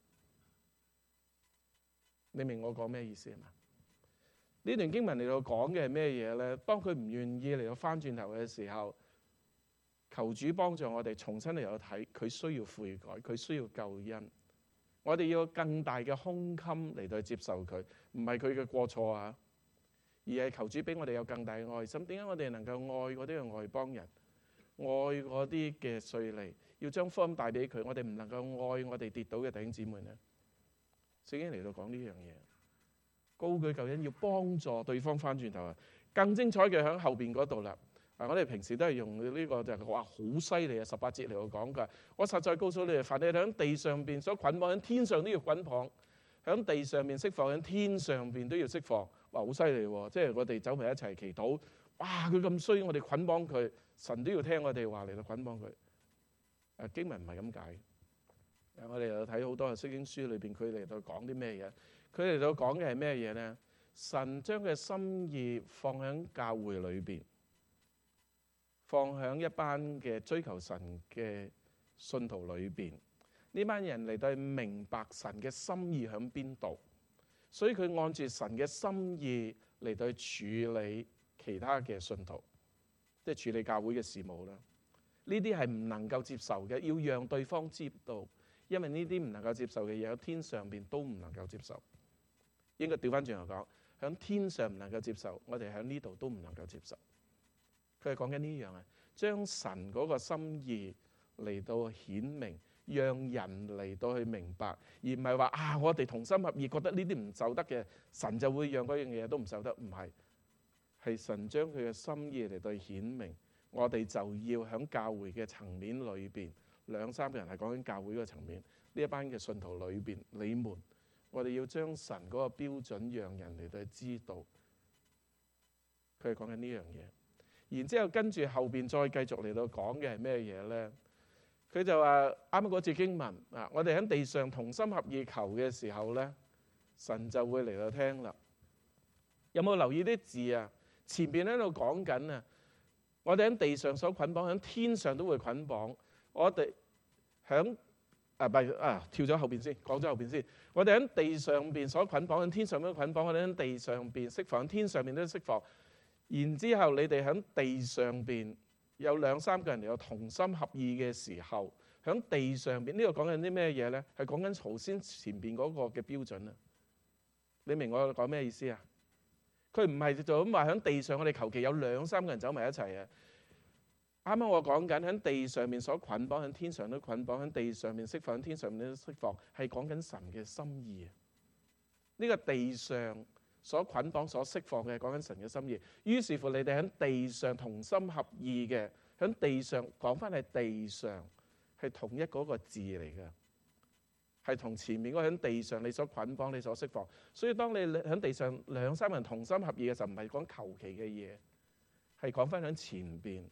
你明我講咩意思係嘛？呢段經文嚟到講嘅係咩嘢咧？當佢唔願意嚟到翻轉頭嘅時候，求主幫助我哋重新嚟到睇，佢需要悔改，佢需要救恩。我哋要有更大嘅胸襟嚟到接受佢，唔係佢嘅過錯啊，而係求主俾我哋有更大嘅愛心。點解我哋能夠愛嗰啲嘅外邦人，愛嗰啲嘅稅吏，要將福音帶俾佢？我哋唔能夠愛我哋跌倒嘅弟兄姊妹呢？聖經嚟到講呢樣嘢，高舉救恩，要幫助對方翻轉頭啊！更精彩嘅喺後邊嗰度啦。我哋平時都係用呢個就係話好犀利啊！18節嚟到講㗎。我實在告訴你哋，凡你喺地上邊所捆綁，喺天上都要捆綁；喺地上邊釋放，喺天上邊都要釋放。哇！好犀利喎！即係我哋走埋一齊祈禱。哇！佢咁衰，我哋捆綁佢，神都要聽我哋話嚟到捆綁佢。經文唔係咁解。我哋又睇好多嘅聖經書裏邊，佢嚟到講啲咩嘢？佢嚟到講嘅係咩嘢咧？神將佢嘅心意放喺教會裏邊。放喺一班嘅追求神嘅信徒裏邊，呢班人嚟到明白神嘅心意喺邊度，所以佢按住神嘅心意嚟到處理其他嘅信徒，即係處理教會嘅事務啦。呢啲係唔能夠接受嘅，要讓對方知道，因為呢啲唔能夠接受嘅嘢喺天上邊都唔能夠接受。應該調翻轉頭講，喺天上唔能夠接受，我哋喺呢度都唔能夠接受。佢係講緊呢樣啊，將神嗰個心意嚟到顯明，讓人嚟到去明白，而唔係話我哋同心合意覺得呢啲唔受得嘅，神就會讓嗰樣嘢都唔受得。唔係，係神將佢嘅心意嚟到顯明，我哋就要喺教會嘅層面裏邊，2-3個人係講緊教會嗰個層面，呢一班嘅信徒裏邊，你們，我哋要將神嗰個標準讓人嚟到知道，佢係講緊呢樣嘢。然之後跟住後邊再繼續嚟到講嘅係咩嘢咧？佢就話啱啱嗰節經文啊，我哋喺地上同心合意求嘅時候咧，神就會嚟到聽啦。有冇留意啲字啊？前邊喺度講緊啊，我哋喺地上所捆綁，喺天上都會捆綁。我哋喺跳咗後邊先，講咗後邊先。我哋喺地上邊所捆綁，喺天上都捆綁。我哋喺地上邊釋放，喺天上邊都釋放。然之後，你哋喺地上邊有2-3個人嚟到同心合意嘅時候，喺地上邊呢個講緊啲咩嘢咧？係講緊頭先前邊嗰個嘅標準啊！你明我講咩意思啊？佢唔係就咁話喺地上，我哋求其有2-3個人走埋一齊啊！啱啱我講緊喺地上面所捆綁，喺天上都捆綁；喺地上面釋放，喺天上面都釋放，係講緊神嘅心意啊！呢個地上所捆綁、所釋放嘅，講緊神嘅心意。於是乎，你哋喺地上同心合意嘅，喺地上講翻係地上，係同一嗰個字嚟嘅，係同前面嗰喺地上你所捆綁、你所釋放。所以當你喺地上2-3人同心合意嘅時候，唔係講求其嘅嘢，係講翻喺前邊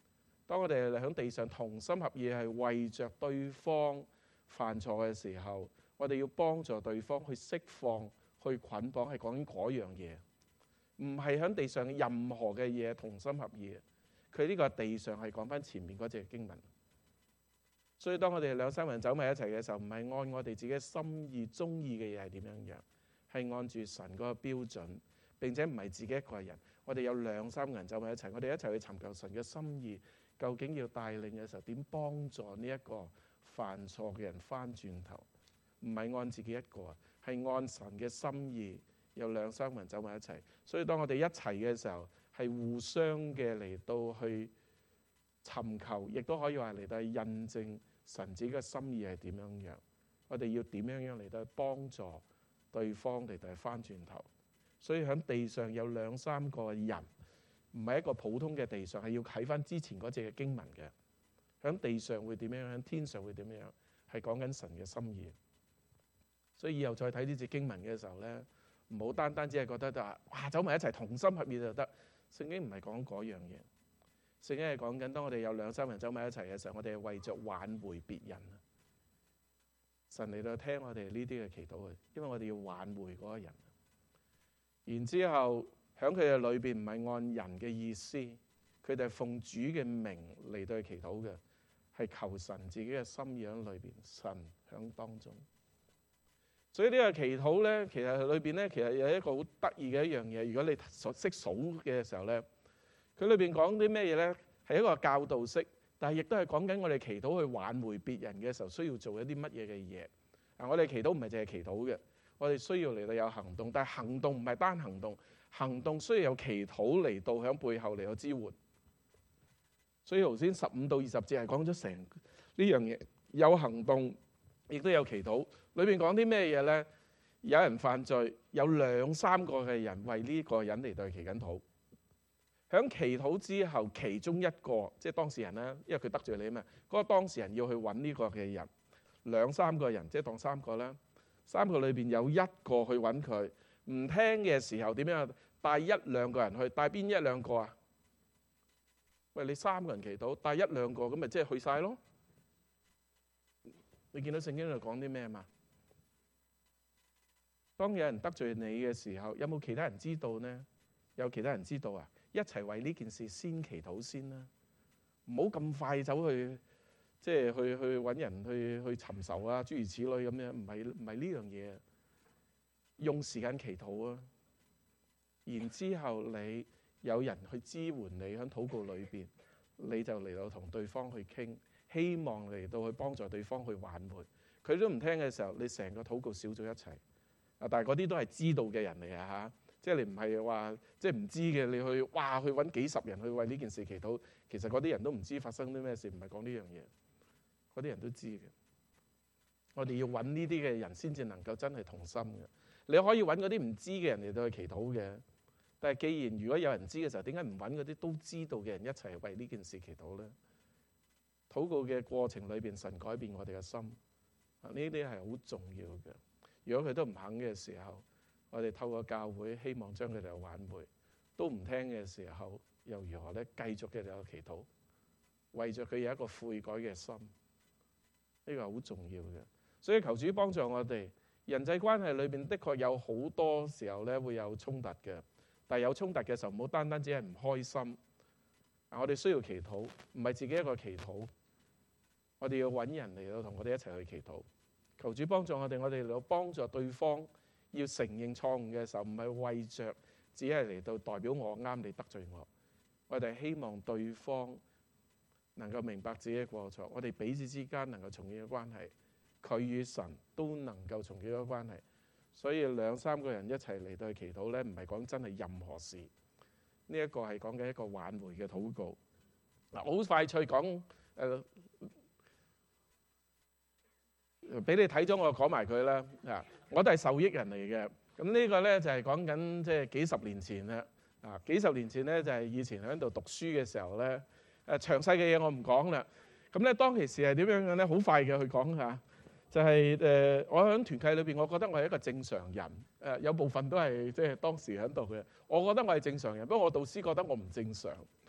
當我哋喺地上同心合意係為着對方犯錯嘅時候，我哋要幫助對方去釋放、去捆綁，係講緊嗰樣嘢，唔係喺地上任何嘅嘢同心合意。佢呢個地上係講翻前面嗰隻經文。所以當我哋兩三個人走埋一齊嘅時候，唔係按我哋自己心意中意嘅嘢係點樣樣，係按住神嗰個標準，並且唔係自己一個人。我哋有兩三個人走埋一齊，我哋一齊去尋求神嘅心意。究竟要帶領嘅時候，點幫助呢一個犯錯嘅人翻轉頭？唔係按自己一個，係按神嘅心意。有兩三個人走埋一齊，所以當我哋一齊嘅時候，係互相嘅嚟到去尋求，亦都可以話嚟到去印證神自己嘅心意係點樣樣。我哋要點樣樣嚟到去幫助對方嚟到去翻轉頭。所以喺地上有兩三個人。唔係一個普通嘅地上，係要睇翻之前嗰隻嘅經文嘅。喺地上會點樣？喺天上會點樣？係講緊神嘅心意。所以以後再睇呢隻經文嘅時候咧，唔好單單只係覺得就話哇走埋一齊同心合意就得。聖經唔係講嗰樣嘢。聖經係講緊當我哋有兩三人走埋一齊嘅時候，我哋係為着挽回別人。神嚟到聽我哋呢啲嘅祈禱嘅，因為我哋要挽回嗰個人。然之後。喺佢哋裏邊唔係按人嘅意思，佢哋係奉主嘅名嚟到去祈禱嘅，係求神自己嘅心意喺裏邊，神喺當中。所以呢個祈禱咧，其實裏邊咧，其實有一個好得意嘅一樣嘢。如果你識數嘅時候咧，佢裏邊講啲咩嘢咧？係一個教導式，但係亦都係講緊我哋祈禱去挽回別人嘅時候，需要做一啲乜嘢嘅嘢。我哋祈禱唔係淨係祈禱嘅，我哋需要嚟到有行動，但係行動唔係單行動。行動需要有祈禱嚟到喺背後嚟到支援，所以頭先15到20節係講咗成呢樣嘢，有行動亦都有祈禱。裏邊講啲咩嘢咧？有人犯罪，有兩三個嘅人為呢個人嚟到祈緊禱。喺祈禱之後，其中一個即係當事人啦，因為佢得罪你啊嘛，嗰個當事人要去揾呢個嘅人，兩三個人即係當三個啦，三個裏邊有一個去揾佢。唔聽嘅時候點樣？帶一兩個人去，帶邊一兩個啊？喂，你三個人祈禱，帶一兩個咁咪即係去晒咯？你見到聖經度講啲咩嘛？當有人得罪你嘅時候，有冇其他人知道呢？有其他人知道啊？一齊為呢件事先祈禱先啦，唔好咁快走去，即係去揾人去尋仇啊，諸如此類咁樣，唔係呢樣嘢。用時間祈禱啊，然之後你有人去支援你喺禱告裏邊，你就嚟到同對方去傾，希望嚟到去幫助對方去挽回。佢都唔聽嘅時候，你成個禱告小組一齊啊！但係嗰啲都係知道嘅人嚟啊嚇，即係你唔係話即係唔知嘅，你去哇去揾幾十人去為呢件事祈禱，其實嗰啲人都唔知發生啲咩事，唔係講呢樣嘢，嗰啲人都知嘅。我哋要揾呢啲嘅人先至能夠真係同心嘅。你可以揾嗰啲唔知嘅人嚟到去祈禱嘅，但係既然如果有人知嘅時候，點解唔揾嗰啲都知道嘅人一齊為呢件事祈禱呢？禱告嘅過程裏邊，神改變我哋嘅心，呢啲係好重要嘅。如果佢都唔肯嘅時候，我哋透過教會希望將佢哋挽回；都唔聽嘅時候，又如何呢？繼續嘅有祈禱，為咗佢有一個悔改嘅心，呢個係好重要嘅。所以求主幫助我哋。人際關係裏邊的確有好多時候咧會有衝突嘅，但係有衝突嘅時候唔好單單只係唔開心。我哋需要祈禱，唔係自己一個祈禱，我哋要揾人嚟到同我哋一齊去祈禱。求主幫助我哋嚟到幫助對方，要承認錯誤嘅時候，唔係為着只係嚟到代表我啱你得罪我。我哋希望對方能夠明白自己嘅過錯，我哋彼此之間能夠重建嘅關係。佢與神都能夠重建咗關係，所以兩三個人一齊嚟到去祈禱咧，唔係講真係任何事，呢一個係講緊一個挽回嘅禱告。嗱，好快脆講俾你睇咗，我講埋佢啦。啊，我都係受益人嚟嘅。咁呢個咧就係講緊即係幾十年前啦。啊，幾十年前咧就係以前喺度讀書嘅時候咧，詳細嘅嘢我唔講啦。咁咧當其時係點樣嘅咧？好快嘅去講下。就係我喺團契裏邊，我覺得我係一個正常人。有部分都係即係當時喺度嘅。我覺得我係正常人，不過我導師覺得我唔正常，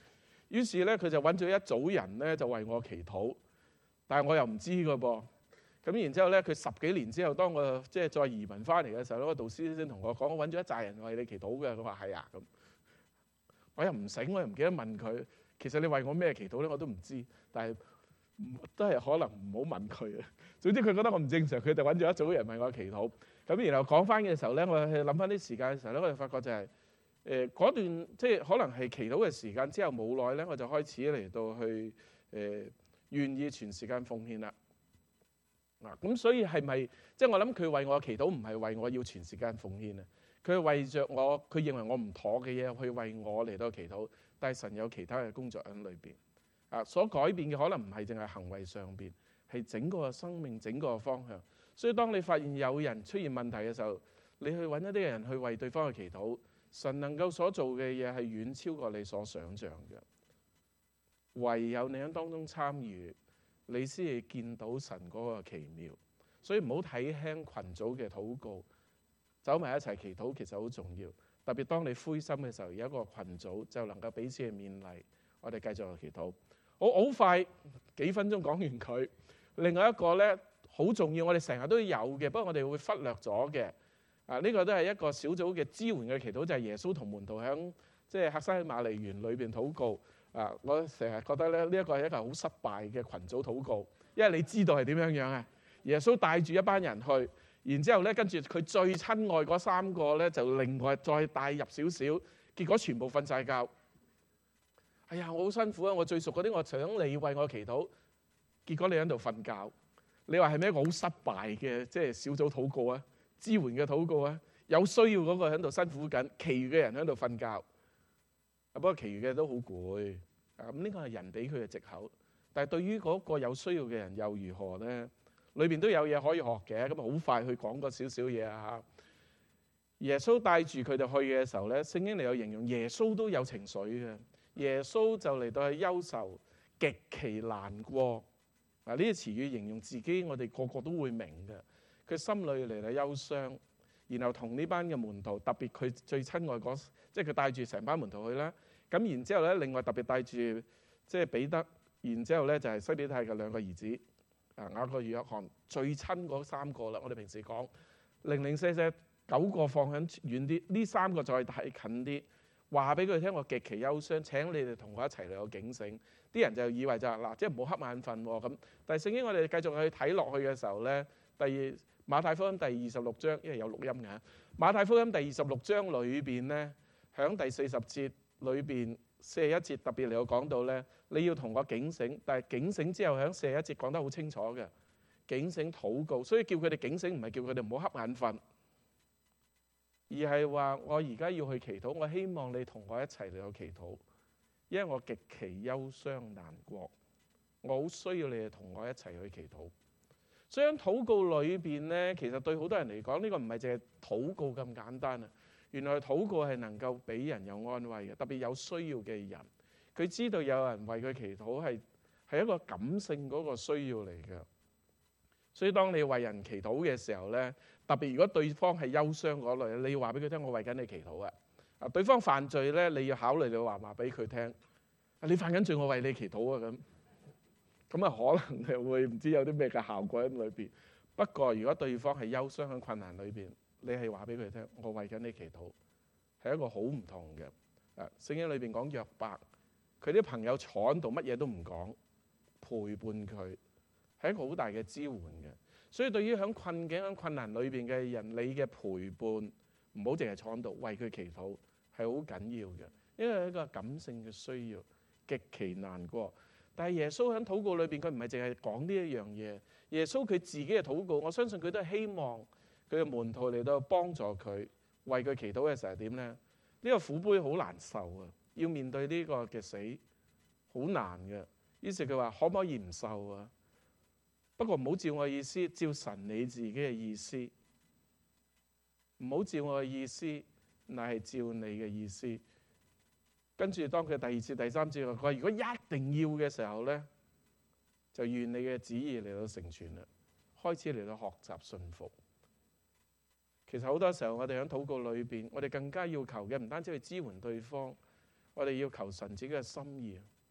於是咧佢就揾咗一組人咧就為我祈禱，但係我又唔知㗎噃。咁然之後咧，佢10幾年之後，當我即係再移民翻嚟嘅時候咧，個導師先同我講：我揾咗一紮人為你祈禱嘅。佢話係啊，咁我又唔醒，我又唔記得問佢。其實你為我咩祈禱咧，我都唔知。但係都係可能唔好問佢啊。總之佢覺得我唔正常，佢就揾咗一組人為我祈禱。咁然後講翻嘅時候咧，我去諗翻啲時間嘅時候咧，我就發覺就係嗰段即係可能係祈禱嘅時間之後冇耐咧，我就開始嚟到去願意全時間奉獻啦。咁所以係咪即係我諗佢為我祈禱唔係為我要全時間奉獻啊？佢係為着我，佢認為我唔妥嘅嘢去為我嚟到祈禱，但係神有其他嘅工作喺裏邊所改變嘅可能唔係淨係行為上邊，係整個生命整個方向。所以當你發現有人出現問題嘅時候，你去揾一啲人去為對方去祈禱，神能夠所做嘅嘢係遠超過你所想像嘅。唯有你喺當中參與，你先至見到神嗰個奇妙。所以唔好睇輕群組嘅禱告，走埋一齊祈禱其實好重要。特別當你灰心嘅時候，有一個群組就能夠彼此嘅勉勵。我哋繼續去祈禱。好快幾分鐘講完佢。另外一個咧好重要，我哋成日都有嘅，不過我哋會忽略咗嘅。呢個都係一個小組嘅支援嘅祈禱，就係耶穌同門徒喺即係客西馬尼園裏邊禱告。我成日覺得咧呢一個係一個好失敗嘅群組禱告，因為你知道係點樣啊？耶穌帶住一班人去，然之後咧跟住佢最親愛嗰3個咧就另外再帶入少少，結果全部瞓晒覺。哎呀，我好辛苦啊！我最熟嗰啲，我想你為我祈禱，結果你喺度瞓覺。你話係咪一個好失敗嘅即係小組禱告啊？支援嘅禱告啊？有需要嗰個喺度辛苦緊，其餘嘅人喺度瞓覺。不過其餘嘅都好攰。咁呢個係人俾佢嘅藉口。但係對於嗰個有需要嘅人又如何咧？裏邊都有嘢可以學嘅。咁好快去講個少少嘢啊！耶穌帶住佢哋去嘅時候咧，聖經嚟有形容耶穌都有情緒嘅。耶穌就嚟到去憂愁，極其難過。呢啲詞語形容自己，我哋個個都會明嘅。佢心裏嚟到憂傷，然後同呢班嘅門徒，特別佢最親愛嗰，即係佢帶住成班門徒去啦。咁然之後咧，另外特別帶住即係彼得，然之後咧就係西比太嘅2個兒子，雅各、約翰，最親嗰3個啦。我哋平時講零零舍舍9個放喺遠啲，呢3個再睇近啲。話俾佢聽，我極其憂傷，請你哋同我一齊嚟有警醒。啲人就以為就嗱，即係唔好瞌眼瞓咁。但係聖經我哋繼續去睇落去嘅時候咧，馬太福音第26章，因為有錄音嘅。馬太福音第26章裏邊咧，響第40節裏邊41節特別嚟到講到咧，你要同我警醒。但係警醒之後響41節講得好清楚嘅，警醒禱告。所以叫佢哋警醒，唔係叫佢哋唔好瞌眼瞓。而係話我而家要去祈禱，我希望你同我一齊嚟到祈禱，因為我極其憂傷難過，我好需要你哋同我一齊去祈禱。所以喺禱告裏邊咧，其實對好多人嚟講，呢個唔係淨係禱告咁簡單啊。原來禱告係能夠俾人有安慰嘅，特別有需要嘅人，佢知道有人為佢祈禱係一個感性嗰個需要嚟嘅。所以當你為人祈禱嘅時候咧，特別如果對方係憂傷嗰類，你要話俾佢聽，我為緊你祈禱啊！對方犯罪咧，你要考慮你話俾佢聽，你犯緊罪，我為你祈禱啊！咁啊，可能係會唔知有啲咩嘅效果喺裏邊。不過如果對方係憂傷喺困難裏邊，你係話俾佢聽，我為緊你祈禱，係一個好唔同嘅。聖經裏邊講約伯，佢啲朋友坐喺度，乜嘢都唔講，陪伴佢。係一個好大嘅支援嘅，所以對於喺困境、喺困難裏邊嘅人，你嘅陪伴唔好淨係坐喺度為佢祈禱，係好緊要嘅，因為係一個感性嘅需要，極其難過。但係耶穌喺禱告裏邊，佢唔係淨係講呢一樣嘢。耶穌佢自己嘅禱告，我相信佢都係希望佢嘅門徒嚟到幫助佢，為佢祈禱嘅時候係點咧？呢個苦杯好難受啊，要面對呢個嘅死，好難嘅。於是佢話：可唔可以唔受啊？不過唔好照我嘅意思，照神你自己嘅意思。唔好照我嘅意思，乃係照你嘅意思。跟住當佢第2節、第3節佢話：如果一定要嘅時候咧，就願你嘅旨意嚟到成全啦。開始嚟到學習順服。其實好多時候我哋喺禱告裏邊，我哋更加要求嘅唔單止去支援對方，我哋要求神自己嘅心意。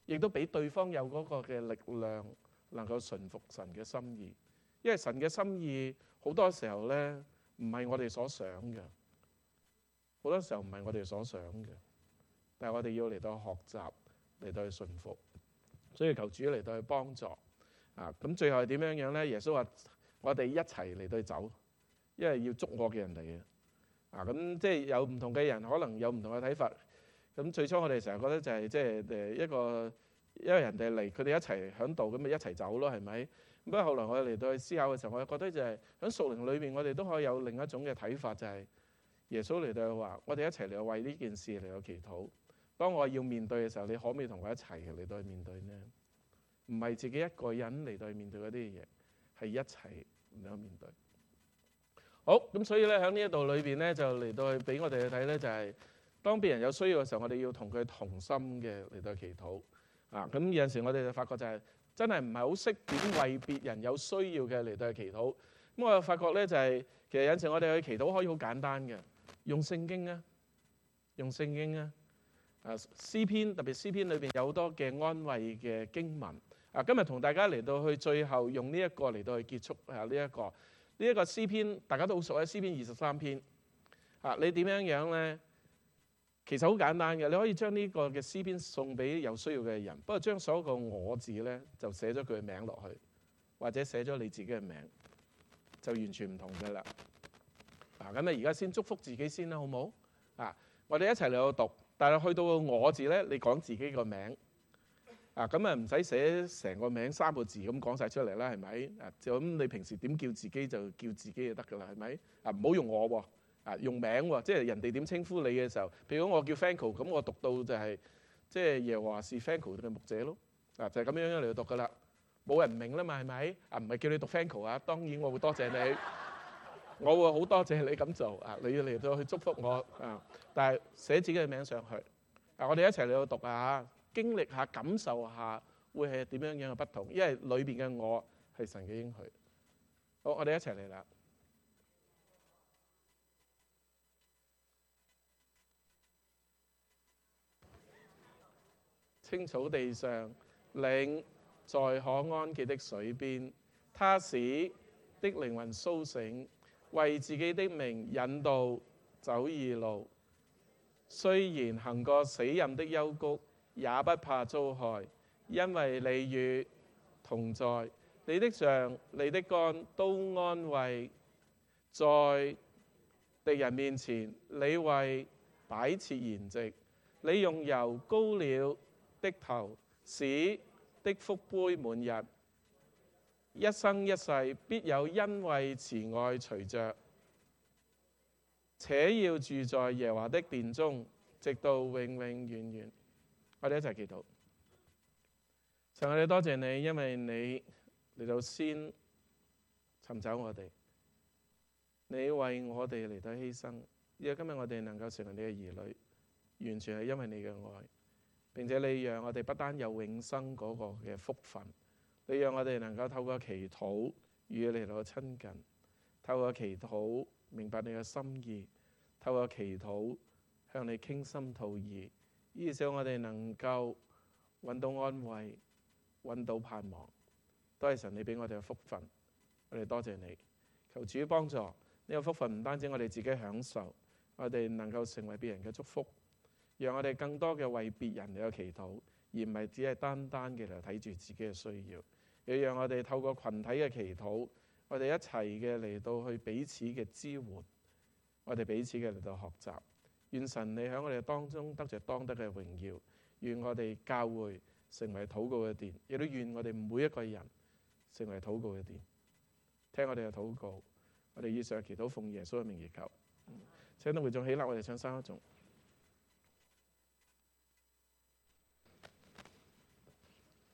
亦都俾對方有嗰個嘅力量，能夠順服神嘅心意。因為神嘅心意好多時候咧，唔係我哋所想嘅，好多時候唔係我哋所想嘅，但係我哋要嚟到學習，嚟到去順服。所以求主嚟到去幫助啊！咁最後係點樣樣咧？耶穌話：我哋一齊嚟到去走，因為要捉我嘅人嚟嘅。啊，咁即係有唔同嘅人，可能有唔同嘅睇法。咁最初我哋成日覺得就係即係一個，因為人哋嚟，佢哋一齊響度，咁咪一齊走咯，係咪？不過後來我哋嚟到去思考嘅時候，我覺得就係喺屬靈裏邊，我哋都可以有另一種嘅睇法，就係耶穌嚟到去話：我哋一齊嚟為呢件事嚟到祈禱。當我要面對嘅時候，你可唔可以同我一齊嚟到去面對呢？唔係自己一個人嚟到去面對嗰啲嘢，係一齊嚟到面對。好，咁所以咧喺呢一度裏邊咧，就嚟到去俾我哋去睇咧，就係當別人有需要嘅時候，我哋要同佢同心嘅嚟到去祈禱。啊，咁有陣時我哋就發覺就係真係唔係好識點為別人有需要嘅嚟到去祈禱。咁我又發覺咧就係其實有陣時我哋去祈禱可以好簡單嘅，用聖經啊，用聖經啊。詩篇，特別詩篇裏邊有好多嘅安慰嘅經文。今日同大家嚟到去最後用呢一個嚟到去結束呢一個詩篇，大家都好熟嘅詩篇23篇。你點樣樣咧？其實好簡單嘅，你可以將呢個嘅詩篇送俾有需要嘅人，不過將所有個我字咧就寫咗佢嘅名落去，或者寫咗你自己嘅名，就完全唔同嘅啦。咁而家先祝福自己先啦，好唔好？我哋一齊嚟到讀。但係去到個我字咧，你講自己個名咁唔使寫成個名3個字咁講晒出嚟啦，係咪？就咁你平時點叫自己就叫自己就得㗎啦，係咪？唔好用我喎，用名喎，即係人哋點稱呼你嘅時候，譬如我叫 Franco， 咁我讀到就係即係耶和華是 Franco 嘅牧者咯，就係咁樣嚟到讀㗎啦，冇人唔明啦嘛，係咪？唔係叫你讀 Franco 啊，當然我會多謝你。我會好多謝你咁做你要嚟到去祝福我但係寫自己嘅名上去我哋一齊嚟到讀經歷下、感受下，會係點樣樣嘅不同，因為裏邊嘅我係神嘅應許。好，我哋一齊嚟啦。青草地上，領在可安歇的水邊，他使的靈魂甦醒。為自己的名引導走義路，雖然行過死蔭的幽谷，也不怕遭害，因為你與同在。你的杖、你的竿都安慰，在敵人面前，你為擺設筵席。你用油膏了的頭，使的福杯滿溢。一生一世必有恩惠慈愛隨着，且要住在耶和華的殿中，直到永永遠遠。我哋一齊祈禱。神，我哋多謝你，因為你嚟到先尋找我哋，你為我哋嚟到犧牲。因為今日我哋能夠成為你嘅兒女，完全係因為你嘅愛，並且你讓我哋不單有永生嗰個嘅福分。你讓我哋能夠透過祈禱與你嚟到親近，透過祈禱明白你嘅心意，透過祈禱向你傾心吐意，以致我哋能夠揾到安慰，揾到盼望。都係神你俾我哋嘅福分，我哋多謝你。求主幫助呢個福分，唔單止我哋自己享受，我哋能夠成為別人嘅祝福，讓我哋更多嘅為別人嚟到祈禱，而唔係只係單單嘅嚟睇住自己嘅需要。要讓我哋透過群體嘅祈禱，我哋一齊嘅嚟到去彼此嘅支援，我哋彼此嘅嚟到學習。願神你喺我哋當中得着當得嘅榮耀，願我哋教會成為禱告嘅殿，亦都願我哋每一個人成為禱告嘅殿。聽我哋嘅禱告，我哋以上祈禱奉耶穌嘅名而求。請到會眾起立，我哋唱三一頌。